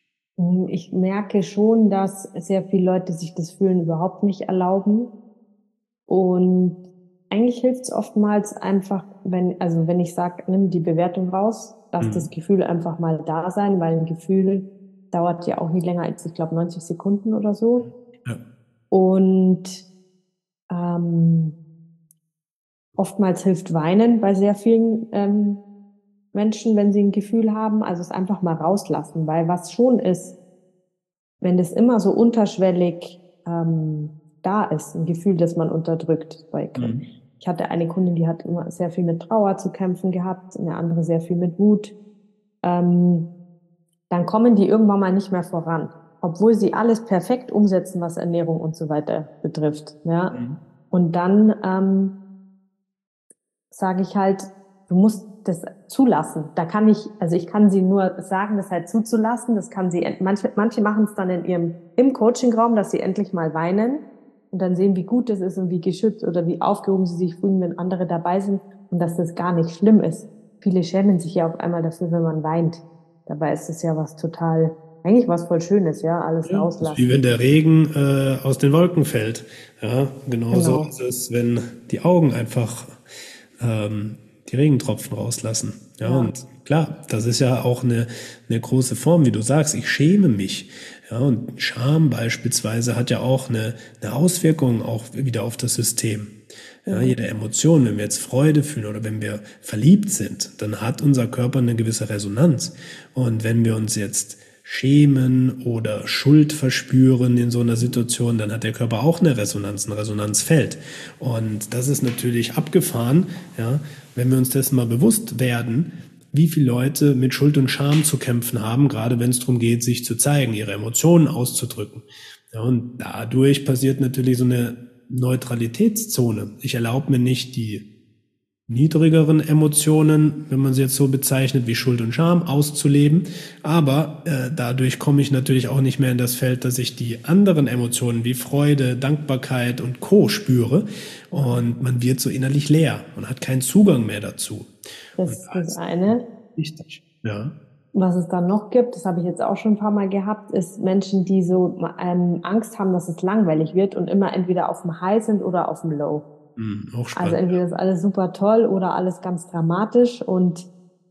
Ich merke schon, dass sehr viele Leute sich das Fühlen überhaupt nicht erlauben. Und eigentlich hilft es oftmals einfach wenn ich sage, nimm die Bewertung raus, lass das Mhm. Gefühl einfach mal da sein, weil ein Gefühl dauert ja auch nicht länger als, ich glaube, 90 Sekunden oder so. Ja. Und ähm, oftmals hilft Weinen bei sehr vielen Menschen, wenn sie ein Gefühl haben. Also es einfach mal rauslassen, weil was schon ist, wenn das immer so unterschwellig da ist, ein Gefühl, das man unterdrückt. Mhm. Ich hatte eine Kundin, die hat immer sehr viel mit Trauer zu kämpfen gehabt, eine andere sehr viel mit Wut. Ähm, Dann kommen die irgendwann mal nicht mehr voran, obwohl sie alles perfekt umsetzen, was Ernährung und so weiter betrifft. Ja, Mhm. und dann sage ich halt, du musst das zulassen. Da kann ich, also ich kann sie nur sagen, das halt zuzulassen. Das kann sie, manche machen es dann im Coachingraum, dass sie endlich mal weinen und dann sehen, wie gut es ist und wie geschützt oder wie aufgehoben sie sich fühlen, wenn andere dabei sind und dass das gar nicht schlimm ist. Viele schämen sich ja auf einmal dafür, wenn man weint. Dabei ist es ja was total, eigentlich was voll Schönes, ja, alles Ja, das ist wie rauslassen. wenn der Regen aus den Wolken fällt. Ja, genauso ist Genau. es, wenn die Augen einfach ähm, die Regentropfen rauslassen. Ja, Ja. und klar, das ist ja auch eine große Form, wie du sagst, ich schäme mich. Ja, und Scham beispielsweise hat ja auch eine Auswirkung auch wieder auf das System. Ja, jede Mhm. Emotion, wenn wir jetzt Freude fühlen oder wenn wir verliebt sind, dann hat unser Körper eine gewisse Resonanz. Und wenn wir uns jetzt schämen oder Schuld verspüren in so einer Situation, dann hat der Körper auch eine Resonanz, ein Resonanzfeld. Und das ist natürlich abgefahren, ja, wenn wir uns dessen mal bewusst werden, wie viele Leute mit Schuld und Scham zu kämpfen haben, gerade wenn es darum geht, sich zu zeigen, ihre Emotionen auszudrücken. Ja, und dadurch passiert natürlich so eine Neutralitätszone. Ich erlaube mir nicht die niedrigeren Emotionen, wenn man sie jetzt so bezeichnet, wie Schuld und Scham auszuleben. Aber dadurch komme ich natürlich auch nicht mehr in das Feld, dass ich die anderen Emotionen wie Freude, Dankbarkeit und Co. spüre. Und man wird so innerlich leer und hat keinen Zugang mehr dazu. Und Das da ist das ist eine. wichtig. Ja. Was es dann noch gibt, das habe ich jetzt auch schon ein paar Mal gehabt, ist Menschen, die so Angst haben, dass es langweilig wird und immer entweder auf dem High sind oder auf dem Low. Auch Also spannend. entweder ist alles super toll oder alles ganz dramatisch und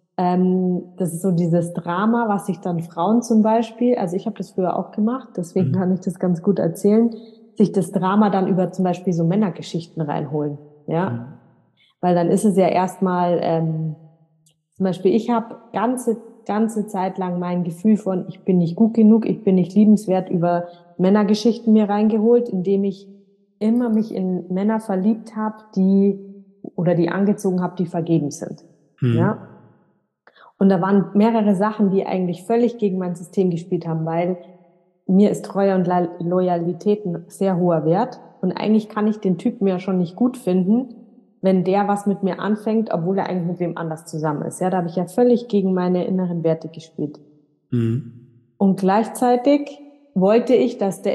das ist so dieses Drama, was sich dann Frauen zum Beispiel, also ich habe das früher auch gemacht, deswegen kann ich das ganz gut erzählen, sich das Drama dann über zum Beispiel so Männergeschichten reinholen, ja, weil dann ist es ja erstmal zum Beispiel, ich habe ganze Zeit lang mein Gefühl von, ich bin nicht gut genug, ich bin nicht liebenswert über Männergeschichten mir reingeholt, indem ich immer mich in Männer verliebt habe, die angezogen habe, die vergeben sind. Ja. Mhm. Und da waren mehrere Sachen, die eigentlich völlig gegen mein System gespielt haben, weil mir ist Treue und Loyalität ein sehr hoher Wert. Und eigentlich kann ich den Typen ja schon nicht gut finden, wenn der was mit mir anfängt, obwohl er eigentlich mit wem anders zusammen ist. Ja, da habe ich ja völlig gegen meine inneren Werte gespielt. Mhm. Und gleichzeitig wollte ich,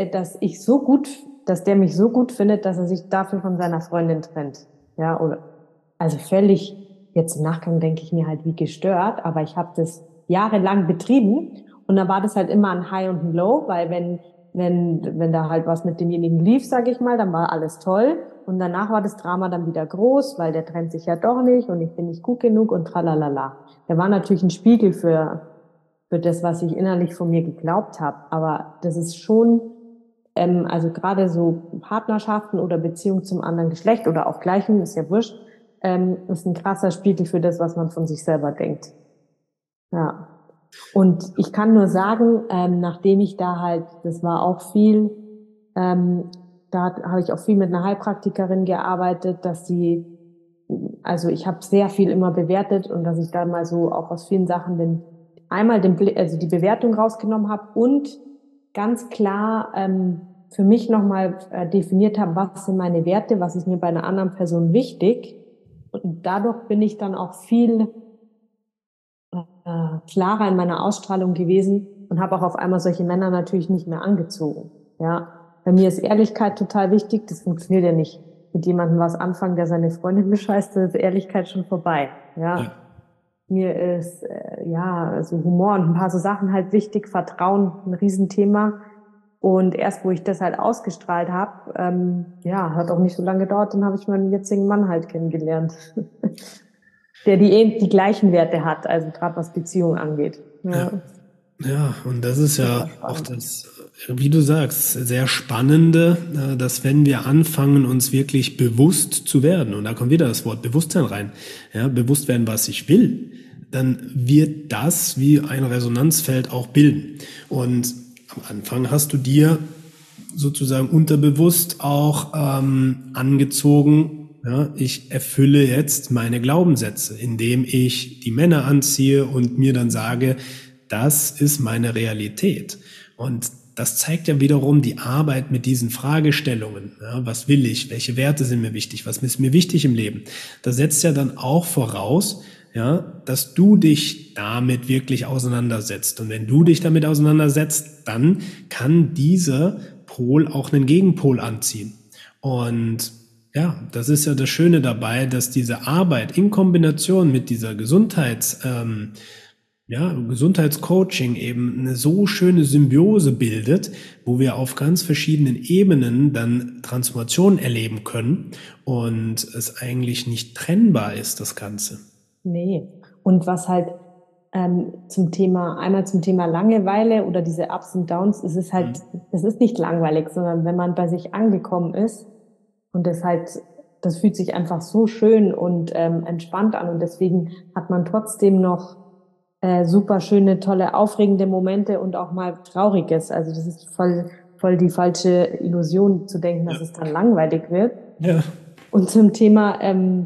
dass der mich so gut findet, dass er sich dafür von seiner Freundin trennt. Ja, oder, also völlig, jetzt im Nachgang denke ich mir halt wie gestört, aber ich habe das jahrelang betrieben und da war das halt immer ein High und ein Low, weil wenn da halt was mit demjenigen lief, sage ich mal, dann war alles toll und danach war das Drama dann wieder groß, weil der trennt sich ja doch nicht und ich bin nicht gut genug und tralalala. Der war natürlich ein Spiegel für das, was ich innerlich von mir geglaubt habe. Aber das ist schon, also gerade so Partnerschaften oder Beziehung zum anderen Geschlecht oder auch Gleichen, ist ja wurscht, ist ein krasser Spiegel für das, was man von sich selber denkt. Ja. Und ich kann nur sagen, nachdem ich da halt, das war auch viel, habe ich auch viel mit einer Heilpraktikerin gearbeitet, dass sie, also ich habe sehr viel immer bewertet und dass ich da mal so auch aus vielen Sachen also die Bewertung rausgenommen habe und ganz klar für mich nochmal definiert habe, was sind meine Werte, was ist mir bei einer anderen Person wichtig. Und dadurch bin ich dann auch viel klarer in meiner Ausstrahlung gewesen und habe auch auf einmal solche Männer natürlich nicht mehr angezogen. Ja, bei mir ist Ehrlichkeit total wichtig. Das funktioniert ja nicht mit jemandem was anfangen, der seine Freundin bescheißt, da ist Ehrlichkeit schon vorbei. Ja, Ja. mir ist ja also Humor und ein paar so Sachen halt wichtig, Vertrauen ein Riesenthema. Und erst wo ich das halt ausgestrahlt habe, ja, hat auch nicht so lange gedauert, dann habe ich meinen jetzigen Mann halt kennengelernt. der die gleichen Werte hat, also gerade was Beziehung angeht. Ja. Ja, Ja, und das ist ja super auch spannend. das, wie du sagst, sehr Spannende, dass wenn wir anfangen, uns wirklich bewusst zu werden, und da kommt wieder das Wort Bewusstsein rein, ja, bewusst werden, was ich will, dann wird das wie ein Resonanzfeld auch bilden. Und am Anfang hast du dir sozusagen unterbewusst auch angezogen, ja, ich erfülle jetzt meine Glaubenssätze, indem ich die Männer anziehe und mir dann sage, das ist meine Realität. Und das zeigt ja wiederum die Arbeit mit diesen Fragestellungen. Ja, was will ich? Welche Werte sind mir wichtig? Was ist mir wichtig im Leben? Das setzt ja dann auch voraus, ja, dass du dich damit wirklich auseinandersetzt. Und wenn du dich damit auseinandersetzt, dann kann dieser Pol auch einen Gegenpol anziehen. Und ja, das ist ja das Schöne dabei, dass diese Arbeit in Kombination mit dieser Gesundheitscoaching eben eine so schöne Symbiose bildet, wo wir auf ganz verschiedenen Ebenen dann Transformation erleben können und es eigentlich nicht trennbar ist, das Ganze. Nee. Und was halt einmal zum Thema Langeweile oder diese Ups und Downs, es ist nicht langweilig, sondern wenn man bei sich angekommen ist und das fühlt sich einfach so schön und entspannt an und deswegen hat man trotzdem noch super schöne, tolle, aufregende Momente und auch mal Trauriges. Also das ist voll die falsche Illusion zu denken, Ja, dass es dann langweilig wird. ja, Und zum Thema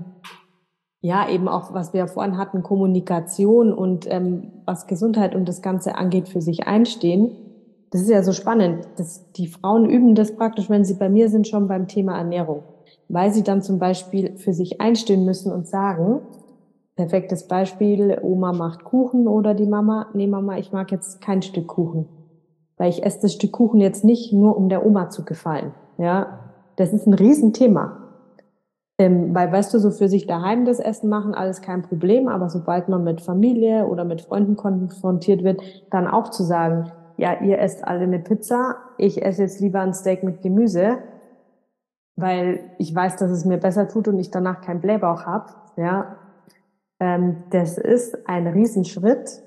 ja, eben auch, was wir ja vorhin hatten, Kommunikation und was Gesundheit und das Ganze angeht, für sich einstehen. Das ist ja so spannend. Die Frauen üben das praktisch, wenn sie bei mir sind, schon beim Thema Ernährung. Weil sie dann zum Beispiel für sich einstehen müssen und sagen, perfektes Beispiel, Oma macht Kuchen oder die Mama, nee Mama, ich mag jetzt kein Stück Kuchen. Weil ich esse das Stück Kuchen jetzt nicht nur, um der Oma zu gefallen. Ja, das ist ein Riesenthema. Weil, weißt du, so für sich daheim das Essen machen, alles kein Problem, aber sobald man mit Familie oder mit Freunden konfrontiert wird, dann auch zu sagen, ja, ihr esst alle eine Pizza, ich esse jetzt lieber ein Steak mit Gemüse, weil ich weiß, dass es mir besser tut und ich danach keinen Blähbauch habe. Ja, das ist ein Riesenschritt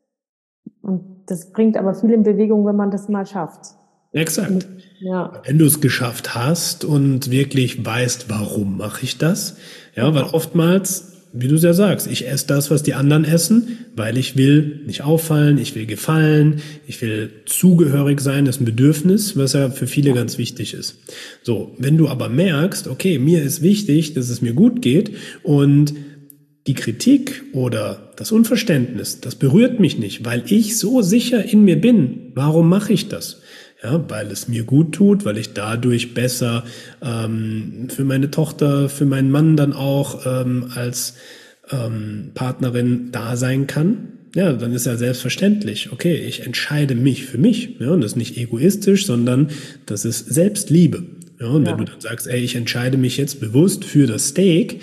und das bringt aber viel in Bewegung, wenn man das mal schafft. exakt. Ja, Wenn du es geschafft hast und wirklich weißt, warum mache ich das? Ja, weil genau. oftmals, wie du ja sagst, ich esse das, was die anderen essen, weil ich will nicht auffallen, ich will gefallen, ich will zugehörig sein, das ist ein Bedürfnis, was ja für viele Ja, ganz wichtig ist. So, wenn du aber merkst, okay, mir ist wichtig, dass es mir gut geht und die Kritik oder das Unverständnis, das berührt mich nicht, weil ich so sicher in mir bin. Warum mache ich das? Ja, weil es mir gut tut, weil ich dadurch besser für meine Tochter, für meinen Mann dann auch als Partnerin da sein kann. Ja, dann ist ja selbstverständlich, okay, ich entscheide mich für mich. Ja, und das ist nicht egoistisch, sondern das ist Selbstliebe. Ja, und wenn du ja, dann sagst, ey, ich entscheide mich jetzt bewusst für das Steak,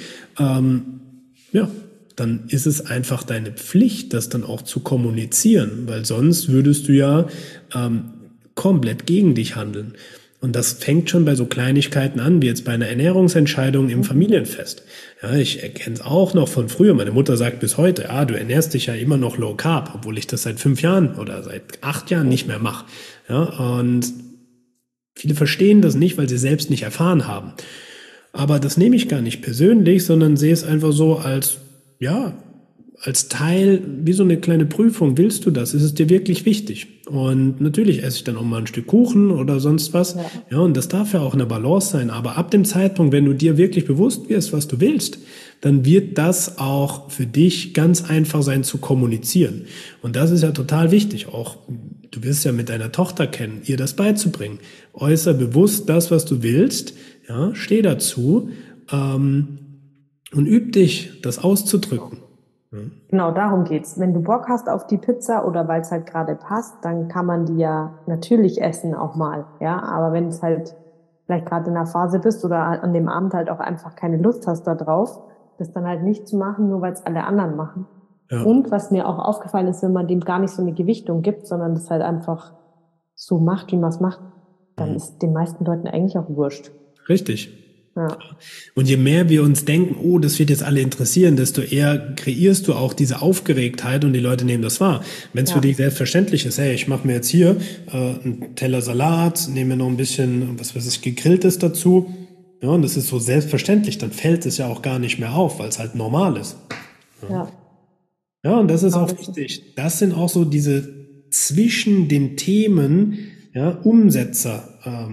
ja, dann ist es einfach deine Pflicht, das dann auch zu kommunizieren, weil sonst würdest du ja komplett gegen dich handeln. Und das fängt schon bei so Kleinigkeiten an, wie jetzt bei einer Ernährungsentscheidung im mhm. Familienfest. Ja, ich erkenne es auch noch von früher. Meine Mutter sagt bis heute, ja, du ernährst dich ja immer noch Low Carb, obwohl ich das seit 5 Jahren oder seit 8 Jahren nicht mehr mache. Ja, und viele verstehen das nicht, weil sie selbst nicht erfahren haben. Aber das nehme ich gar nicht persönlich, sondern sehe es einfach so als, ja, als Teil, wie so eine kleine Prüfung. Willst du das? Ist es dir wirklich wichtig? Und natürlich esse ich dann auch mal ein Stück Kuchen oder sonst was. Ja, Ja, und das darf ja auch eine Balance sein. Aber ab dem Zeitpunkt, wenn du dir wirklich bewusst wirst, was du willst, dann wird das auch für dich ganz einfach sein zu kommunizieren. Und das ist ja total wichtig. Auch du wirst ja mit deiner Tochter kennen, ihr das beizubringen. Äußer bewusst das, was du willst. Ja, steh dazu und üb dich, das auszudrücken. Ja, genau, darum geht's. Wenn du Bock hast auf die Pizza oder weil es halt gerade passt, dann kann man die ja natürlich essen auch mal, ja. Aber wenn es halt vielleicht gerade in der Phase bist oder an dem Abend halt auch einfach keine Lust hast da drauf, das dann halt nicht zu machen, nur weil es alle anderen machen. ja, Und was mir auch aufgefallen ist, wenn man dem gar nicht so eine Gewichtung gibt, sondern das halt einfach so macht, wie man es macht, dann ist den meisten Leuten eigentlich auch wurscht. richtig. Ja. Und je mehr wir uns denken, oh, das wird jetzt alle interessieren, desto eher kreierst du auch diese Aufgeregtheit und die Leute nehmen das wahr. Wenn es für dich selbstverständlich ist, hey, ich mache mir jetzt hier einen Teller Salat, nehme mir noch ein bisschen, was weiß ich, Gegrilltes dazu, ja, und das ist so selbstverständlich, dann fällt es ja auch gar nicht mehr auf, weil es halt normal ist. Ja. Ja, und das ist Genau, auch wichtig. Das sind auch so diese zwischen den Themen, ja, Umsetzer,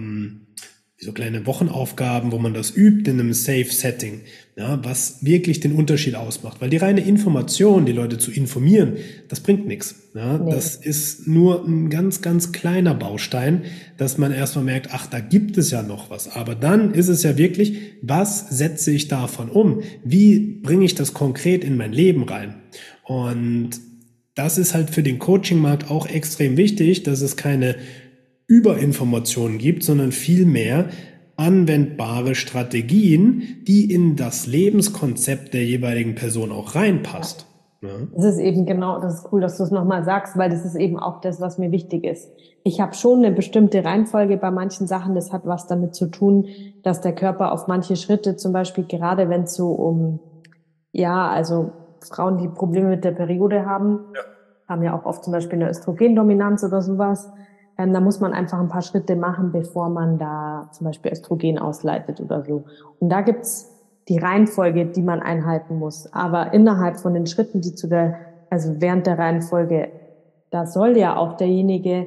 so kleine Wochenaufgaben, wo man das übt in einem Safe Setting, ja, was wirklich den Unterschied ausmacht. Weil die reine Information, die Leute zu informieren, das bringt nichts. Ja. Nee. Das ist nur ein ganz, ganz kleiner Baustein, dass man erstmal merkt, ach, da gibt es ja noch was. Aber dann ist es ja wirklich, was setze ich davon um? Wie bringe ich das konkret in mein Leben rein? Und das ist halt für den Coaching-Markt auch extrem wichtig, dass es keine Überinformationen gibt, sondern vielmehr anwendbare Strategien, die in das Lebenskonzept der jeweiligen Person auch reinpasst. Ja. Das ist eben genau, das ist cool, dass du es nochmal sagst, weil das ist eben auch das, was mir wichtig ist. Ich habe schon eine bestimmte Reihenfolge bei manchen Sachen, das hat was damit zu tun, dass der Körper auf manche Schritte, zum Beispiel gerade wenn es so um, ja, also Frauen, die Probleme mit der Periode haben, haben ja auch oft zum Beispiel eine Östrogendominanz oder sowas. Da muss man einfach ein paar Schritte machen, bevor man da zum Beispiel Östrogen ausleitet oder so. Und da gibt's die Reihenfolge, die man einhalten muss. Aber innerhalb von den Schritten, also während der Reihenfolge, da soll ja auch derjenige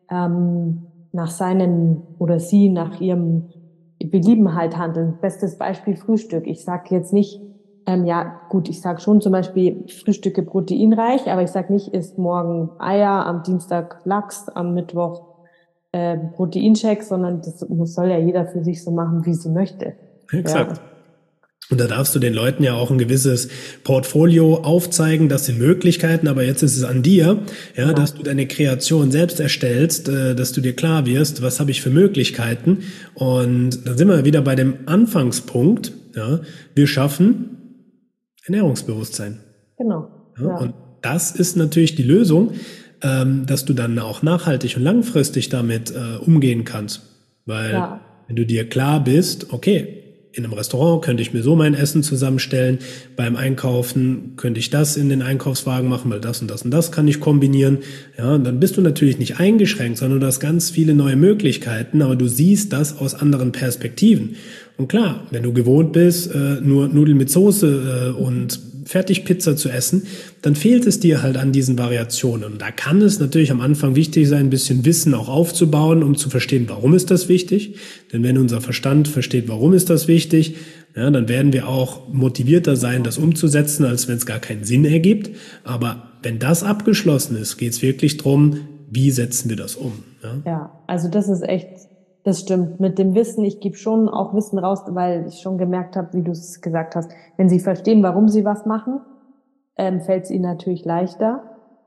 nach seinen oder sie nach ihrem Belieben halt handeln. Bestes Beispiel Frühstück. Ich sage jetzt nicht, ja gut, ich sage schon zum Beispiel Frühstücke proteinreich, aber ich sage nicht, isst morgen Eier, am Dienstag Lachs, am Mittwoch Proteinshake, sondern das soll ja jeder für sich so machen, wie sie möchte. Exakt. Ja. Und da darfst du den Leuten ja auch ein gewisses Portfolio aufzeigen, das sind Möglichkeiten, aber jetzt ist es an dir, ja, dass du deine Kreation selbst erstellst, dass du dir klar wirst, was habe ich für Möglichkeiten. Und dann sind wir wieder bei dem Anfangspunkt, ja, wir schaffen Ernährungsbewusstsein. Genau. Ja. Und das ist natürlich die Lösung, dass du dann auch nachhaltig und langfristig damit umgehen kannst. Weil wenn du dir klar bist, okay, in einem Restaurant könnte ich mir so mein Essen zusammenstellen, beim Einkaufen könnte ich das in den Einkaufswagen machen, weil das und das und das kann ich kombinieren. Ja, dann bist du natürlich nicht eingeschränkt, sondern du hast ganz viele neue Möglichkeiten, aber du siehst das aus anderen Perspektiven. Und klar, wenn du gewohnt bist, nur Nudeln mit Soße und Fertigpizza zu essen, dann fehlt es dir halt an diesen Variationen. Und da kann es natürlich am Anfang wichtig sein, ein bisschen Wissen auch aufzubauen, um zu verstehen, warum ist das wichtig. Denn wenn unser Verstand versteht, warum ist das wichtig, ja, dann werden wir auch motivierter sein, das umzusetzen, als wenn es gar keinen Sinn ergibt. Aber wenn das abgeschlossen ist, geht es wirklich darum, wie setzen wir das um. Ja, also das ist echt, das stimmt. Mit dem Wissen, ich gebe schon auch Wissen raus, weil ich schon gemerkt habe, wie du es gesagt hast, wenn sie verstehen, warum sie was machen, fällt es ihnen natürlich leichter.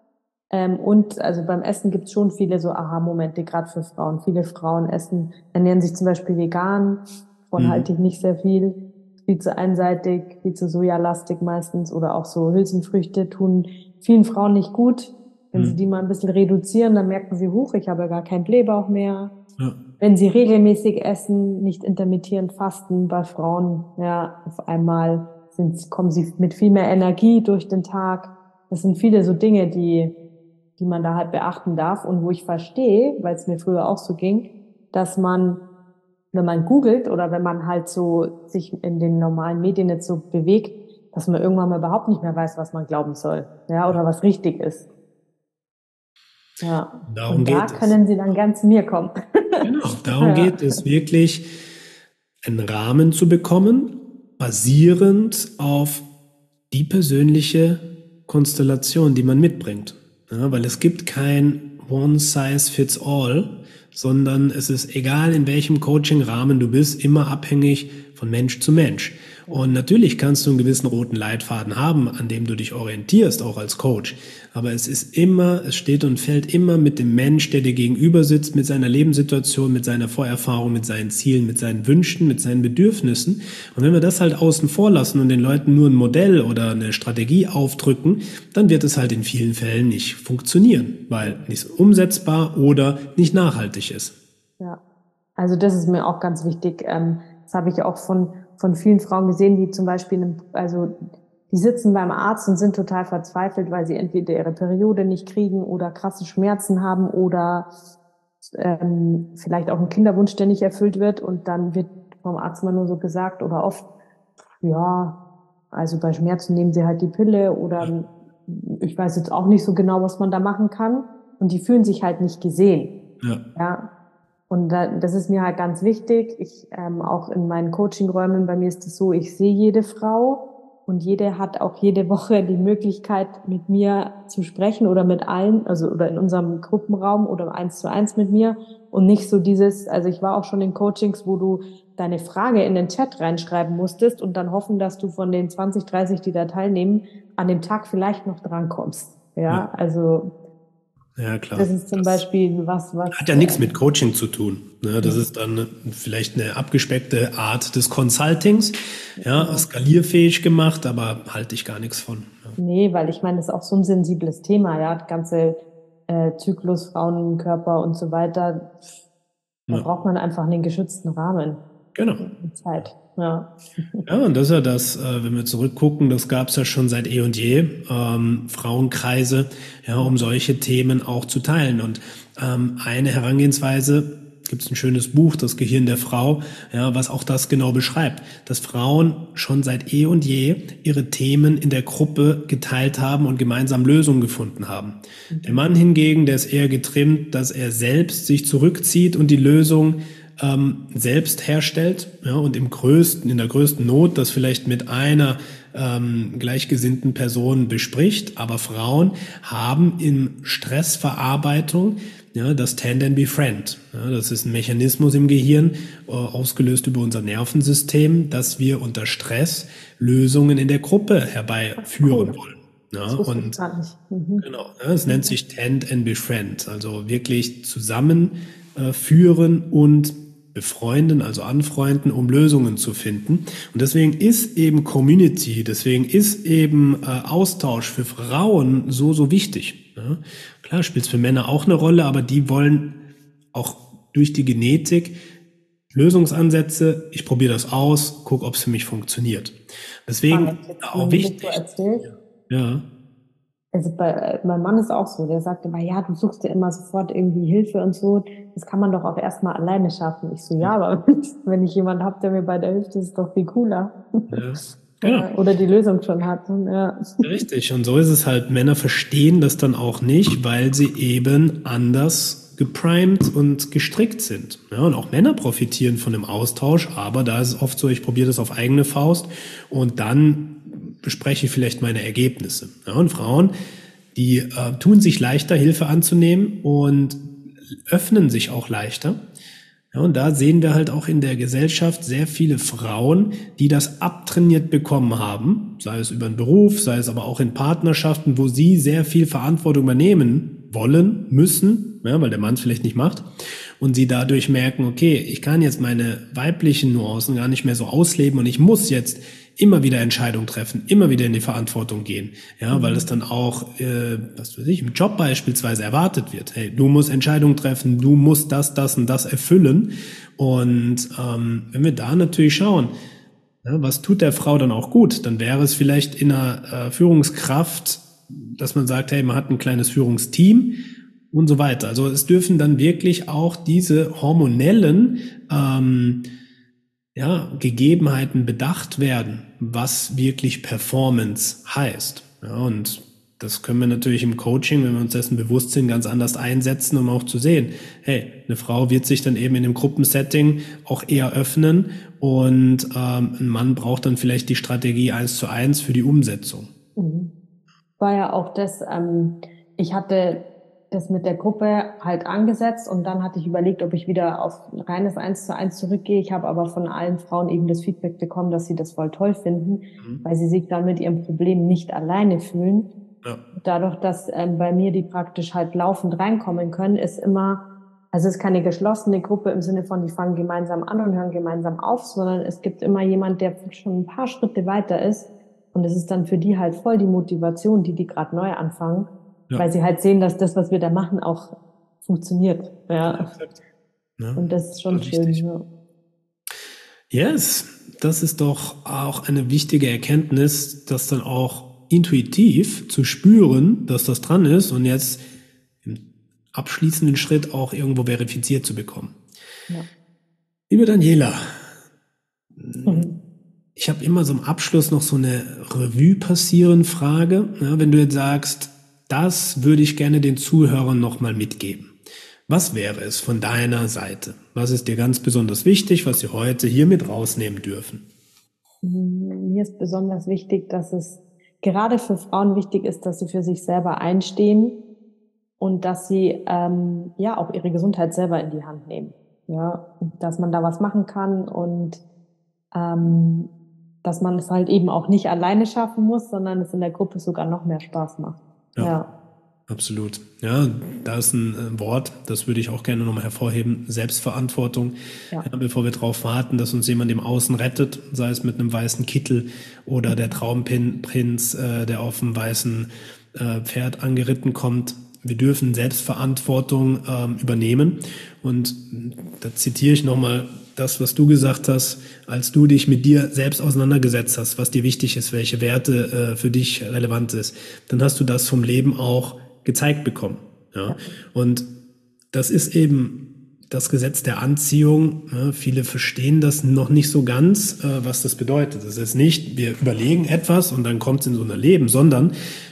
Und also beim Essen gibt es schon viele so Aha-Momente, gerade für Frauen. Viele Frauen ernähren sich zum Beispiel vegan, davon halte ich nicht sehr viel zu einseitig, viel zu sojalastig meistens oder auch so Hülsenfrüchte tun vielen Frauen nicht gut. Wenn sie die mal ein bisschen reduzieren, dann merken sie, huch, ich habe ja gar keinen Blähbauch mehr. Ja. Wenn sie regelmäßig essen, nicht intermittierend fasten, bei Frauen, ja, auf einmal kommen sie mit viel mehr Energie durch den Tag. Das sind viele so Dinge, die man da halt beachten darf und wo ich verstehe, weil es mir früher auch so ging, dass man, wenn man googelt oder wenn man halt so sich in den normalen Medien jetzt so bewegt, dass man irgendwann mal überhaupt nicht mehr weiß, was man glauben soll, ja, oder was richtig ist. Ja, darum und da können sie dann ganz zu mir kommen. Genau, darum geht es wirklich, einen Rahmen zu bekommen, basierend auf die persönliche Konstellation, die man mitbringt. Ja, weil es gibt kein One Size Fits All, sondern es ist egal, in welchem Coaching-Rahmen du bist, immer abhängig von Mensch zu Mensch. Und natürlich kannst du einen gewissen roten Leitfaden haben, an dem du dich orientierst, auch als Coach. Aber es steht und fällt immer mit dem Mensch, der dir gegenüber sitzt, mit seiner Lebenssituation, mit seiner Vorerfahrung, mit seinen Zielen, mit seinen Wünschen, mit seinen Bedürfnissen. Und wenn wir das halt außen vor lassen und den Leuten nur ein Modell oder eine Strategie aufdrücken, dann wird es halt in vielen Fällen nicht funktionieren, weil nicht umsetzbar oder nicht nachhaltig ist. Ja, also das ist mir auch ganz wichtig, das habe ich auch von vielen Frauen gesehen, die zum Beispiel, also die sitzen beim Arzt und sind total verzweifelt, weil sie entweder ihre Periode nicht kriegen oder krasse Schmerzen haben oder vielleicht auch ein Kinderwunsch, der nicht erfüllt wird. Und dann wird vom Arzt mal nur so gesagt oder oft, ja, also bei Schmerzen nehmen sie halt die Pille oder ich weiß jetzt auch nicht so genau, was man da machen kann. Und die fühlen sich halt nicht gesehen. Ja. Ja. Und das ist mir halt ganz wichtig. Ich auch in meinen Coachingräumen, bei mir ist es so, ich sehe jede Frau und jede hat auch jede Woche die Möglichkeit, mit mir zu sprechen oder mit allen, also oder in unserem Gruppenraum oder 1:1 mit mir und nicht so dieses, also ich war auch schon in Coachings, wo du deine Frage in den Chat reinschreiben musstest und dann hoffen, dass du von den 20, 30, die da teilnehmen, an dem Tag vielleicht noch drankommst. Ja, also Ja, klar. das ist zum Beispiel was Hat ja nichts mit Coaching zu tun. Ne? Das ist dann vielleicht eine abgespeckte Art des Consultings. Ja, skalierfähig gemacht, aber halte ich gar nichts von. Ja. Nee, weil ich meine, das ist auch so ein sensibles Thema, ja, das ganze Zyklus, Frauenkörper und so weiter. Da braucht man einfach einen geschützten Rahmen. Genau. Zeit, ja. Ja, und das ist ja das, wenn wir zurückgucken, das gab es ja schon seit eh und je, Frauenkreise, ja, um solche Themen auch zu teilen. Und eine Herangehensweise, gibt es ein schönes Buch, Das Gehirn der Frau, ja, was auch das genau beschreibt, dass Frauen schon seit eh und je ihre Themen in der Gruppe geteilt haben und gemeinsam Lösungen gefunden haben. Der Mann hingegen, der ist eher getrimmt, dass er selbst sich zurückzieht und die Lösung selbst herstellt, ja, und in der größten Not das vielleicht mit einer gleichgesinnten Person bespricht. Aber Frauen haben in Stressverarbeitung das Tend and Befriend. Ja, das ist ein Mechanismus im Gehirn, ausgelöst über unser Nervensystem, dass wir unter Stress Lösungen in der Gruppe herbeiführen wollen. Ja, und genau, es nennt sich Tend and Befriend, also wirklich zusammenführen und befreunden, also anfreunden, um Lösungen zu finden. Und deswegen ist eben Community, deswegen ist eben Austausch für Frauen so wichtig. Ja? Klar spielt es für Männer auch eine Rolle, aber die wollen auch durch die Genetik Lösungsansätze, ich probiere das aus, guck, ob es für mich funktioniert. Deswegen auch wichtig. Ja. Also mein Mann ist auch so, der sagt immer, ja, du suchst dir immer sofort irgendwie Hilfe und so. Das kann man doch auch erstmal alleine schaffen. Ich so, ja, aber wenn ich jemanden habe, der mir bei der hilft, ist es doch viel cooler. Ja, genau. Oder die Lösung schon hat. Ja. Richtig. Und so ist es halt. Männer verstehen das dann auch nicht, weil sie eben anders geprimed und gestrickt sind. Ja, und auch Männer profitieren von dem Austausch, aber da ist es oft so, ich probiere das auf eigene Faust und dann bespreche ich vielleicht meine Ergebnisse. Ja, und Frauen, die tun sich leichter, Hilfe anzunehmen und öffnen sich auch leichter. Ja, und da sehen wir halt auch in der Gesellschaft sehr viele Frauen, die das abtrainiert bekommen haben, sei es über einen Beruf, sei es aber auch in Partnerschaften, wo sie sehr viel Verantwortung übernehmen wollen, müssen, ja, weil der Mann es vielleicht nicht macht. Und sie dadurch merken, okay, ich kann jetzt meine weiblichen Nuancen gar nicht mehr so ausleben und ich muss jetzt immer wieder Entscheidungen treffen, immer wieder in die Verantwortung gehen, ja, weil es dann auch, was weiß ich, im Job beispielsweise erwartet wird. Hey, du musst Entscheidungen treffen, du musst das und das erfüllen. Und wenn wir da natürlich schauen, ja, was tut der Frau dann auch gut, dann wäre es vielleicht in einer Führungskraft, dass man sagt, hey, man hat ein kleines Führungsteam und so weiter. Also es dürfen dann wirklich auch diese hormonellen Gegebenheiten bedacht werden, was wirklich Performance heißt. Ja, und das können wir natürlich im Coaching, wenn wir uns dessen bewusst sind, ganz anders einsetzen, um auch zu sehen, hey, eine Frau wird sich dann eben in einem Gruppensetting auch eher öffnen und ein Mann braucht dann vielleicht die Strategie 1:1 für die Umsetzung. War ja auch das, ich hatte das mit der Gruppe halt angesetzt und dann hatte ich überlegt, ob ich wieder auf reines 1:1 zurückgehe. Ich habe aber von allen Frauen eben das Feedback bekommen, dass sie das voll toll finden, weil sie sich dann mit ihrem Problem nicht alleine fühlen. Ja. Dadurch, dass bei mir die praktisch halt laufend reinkommen können, ist immer, also es ist keine geschlossene Gruppe im Sinne von, die fangen gemeinsam an und hören gemeinsam auf, sondern es gibt immer jemand, der schon ein paar Schritte weiter ist. Und es ist dann für die halt voll die Motivation, die gerade neu anfangen, weil sie halt sehen, dass das, was wir da machen, auch funktioniert. Ja. Ja. Und das ist schon schön. Ja. Yes, das ist doch auch eine wichtige Erkenntnis, das dann auch intuitiv zu spüren, dass das dran ist und jetzt im abschließenden Schritt auch irgendwo verifiziert zu bekommen. Ja. Liebe Daniela, ich habe immer so am Abschluss noch so eine Revue passieren Frage. Ja, wenn du jetzt sagst, das würde ich gerne den Zuhörern nochmal mitgeben. Was wäre es von deiner Seite? Was ist dir ganz besonders wichtig, was sie heute hier mit rausnehmen dürfen? Mir ist besonders wichtig, dass es gerade für Frauen wichtig ist, dass sie für sich selber einstehen und dass sie ja auch ihre Gesundheit selber in die Hand nehmen. Ja, dass man da was machen kann und ähm, dass man es halt eben auch nicht alleine schaffen muss, sondern es in der Gruppe sogar noch mehr Spaß macht. Ja, Ja, absolut. Ja, da ist ein Wort, das würde ich auch gerne nochmal hervorheben, Selbstverantwortung. ja. Ja, bevor wir darauf warten, dass uns jemand im Außen rettet, sei es mit einem weißen Kittel oder der Traumprinz, der auf dem weißen Pferd angeritten kommt. Wir dürfen Selbstverantwortung übernehmen. Und da zitiere ich nochmal das, was du gesagt hast, als du dich mit dir selbst auseinandergesetzt hast, was dir wichtig ist, welche Werte für dich relevant ist, dann hast du das vom Leben auch gezeigt bekommen. Ja? Und das ist eben das Gesetz der Anziehung. Ja, viele verstehen das noch nicht so ganz, was das bedeutet. Das ist nicht, wir überlegen etwas und dann kommt es in unser Leben, sondern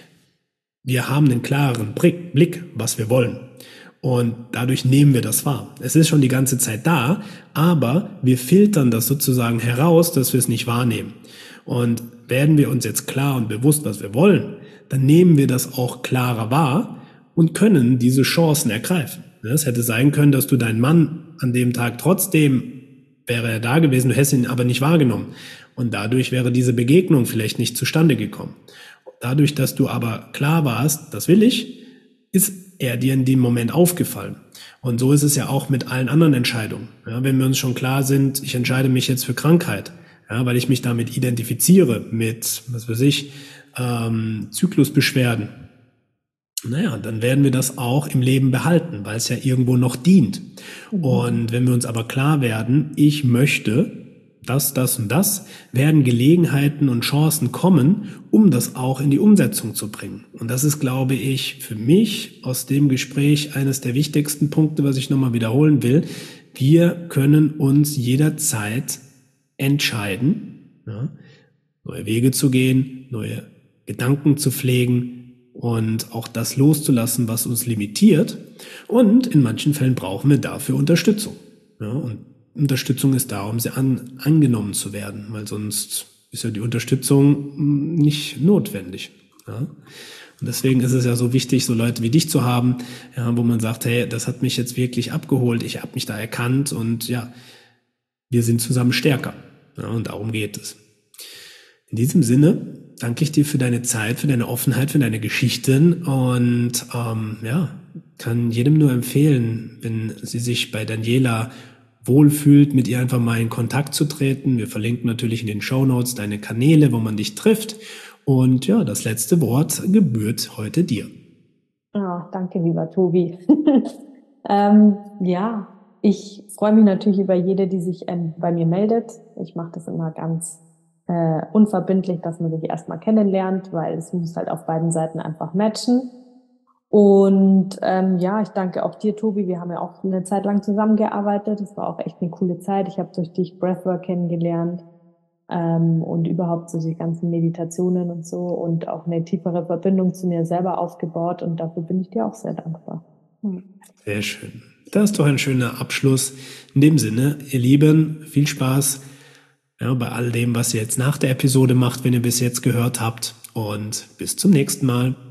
wir haben einen klaren Blick, was wir wollen. Und dadurch nehmen wir das wahr. Es ist schon die ganze Zeit da, aber wir filtern das sozusagen heraus, dass wir es nicht wahrnehmen. Und werden wir uns jetzt klar und bewusst, was wir wollen, dann nehmen wir das auch klarer wahr und können diese Chancen ergreifen. Es hätte sein können, dass du deinen Mann an dem Tag trotzdem, wäre er da gewesen, du hättest ihn aber nicht wahrgenommen. Und dadurch wäre diese Begegnung vielleicht nicht zustande gekommen. Dadurch, dass du aber klar warst, das will ich, ist er dir in dem Moment aufgefallen. Und so ist es ja auch mit allen anderen Entscheidungen. Ja, wenn wir uns schon klar sind, ich entscheide mich jetzt für Krankheit, ja, weil ich mich damit identifiziere, mit, was weiß ich, Zyklusbeschwerden. Naja, dann werden wir das auch im Leben behalten, weil es ja irgendwo noch dient. Und wenn wir uns aber klar werden, ich möchte das und das, werden Gelegenheiten und Chancen kommen, um das auch in die Umsetzung zu bringen. Und das ist, glaube ich, für mich aus dem Gespräch eines der wichtigsten Punkte, was ich nochmal wiederholen will. Wir können uns jederzeit entscheiden, ja, neue Wege zu gehen, neue Gedanken zu pflegen und auch das loszulassen, was uns limitiert. Und in manchen Fällen brauchen wir dafür Unterstützung. Ja, und Unterstützung ist da, um sie angenommen zu werden, weil sonst ist ja die Unterstützung nicht notwendig. Ja? Und deswegen ist es ja so wichtig, so Leute wie dich zu haben, ja, wo man sagt, hey, das hat mich jetzt wirklich abgeholt, ich habe mich da erkannt und ja, wir sind zusammen stärker. Ja, und darum geht es. In diesem Sinne danke ich dir für deine Zeit, für deine Offenheit, für deine Geschichten und ja, kann jedem nur empfehlen, wenn sie sich bei Daniela wohlfühlt, mit ihr einfach mal in Kontakt zu treten. Wir verlinken natürlich in den Shownotes deine Kanäle, wo man dich trifft. Und ja, das letzte Wort gebührt heute dir. Ja, danke, lieber Tobi. Ja, ich freue mich natürlich über jede, die sich bei mir meldet. Ich mache das immer ganz unverbindlich, dass man sich erstmal kennenlernt, weil es muss halt auf beiden Seiten einfach matchen. Und ja, ich danke auch dir, Tobi. Wir haben ja auch eine Zeit lang zusammengearbeitet. Das war auch echt eine coole Zeit. Ich habe durch dich Breathwork kennengelernt und überhaupt so die ganzen Meditationen und so und auch eine tiefere Verbindung zu mir selber aufgebaut. Und dafür bin ich dir auch sehr dankbar. Sehr schön. Das ist doch ein schöner Abschluss. In dem Sinne, ihr Lieben, viel Spaß ja, bei all dem, was ihr jetzt nach der Episode macht, wenn ihr bis jetzt gehört habt. Und bis zum nächsten Mal.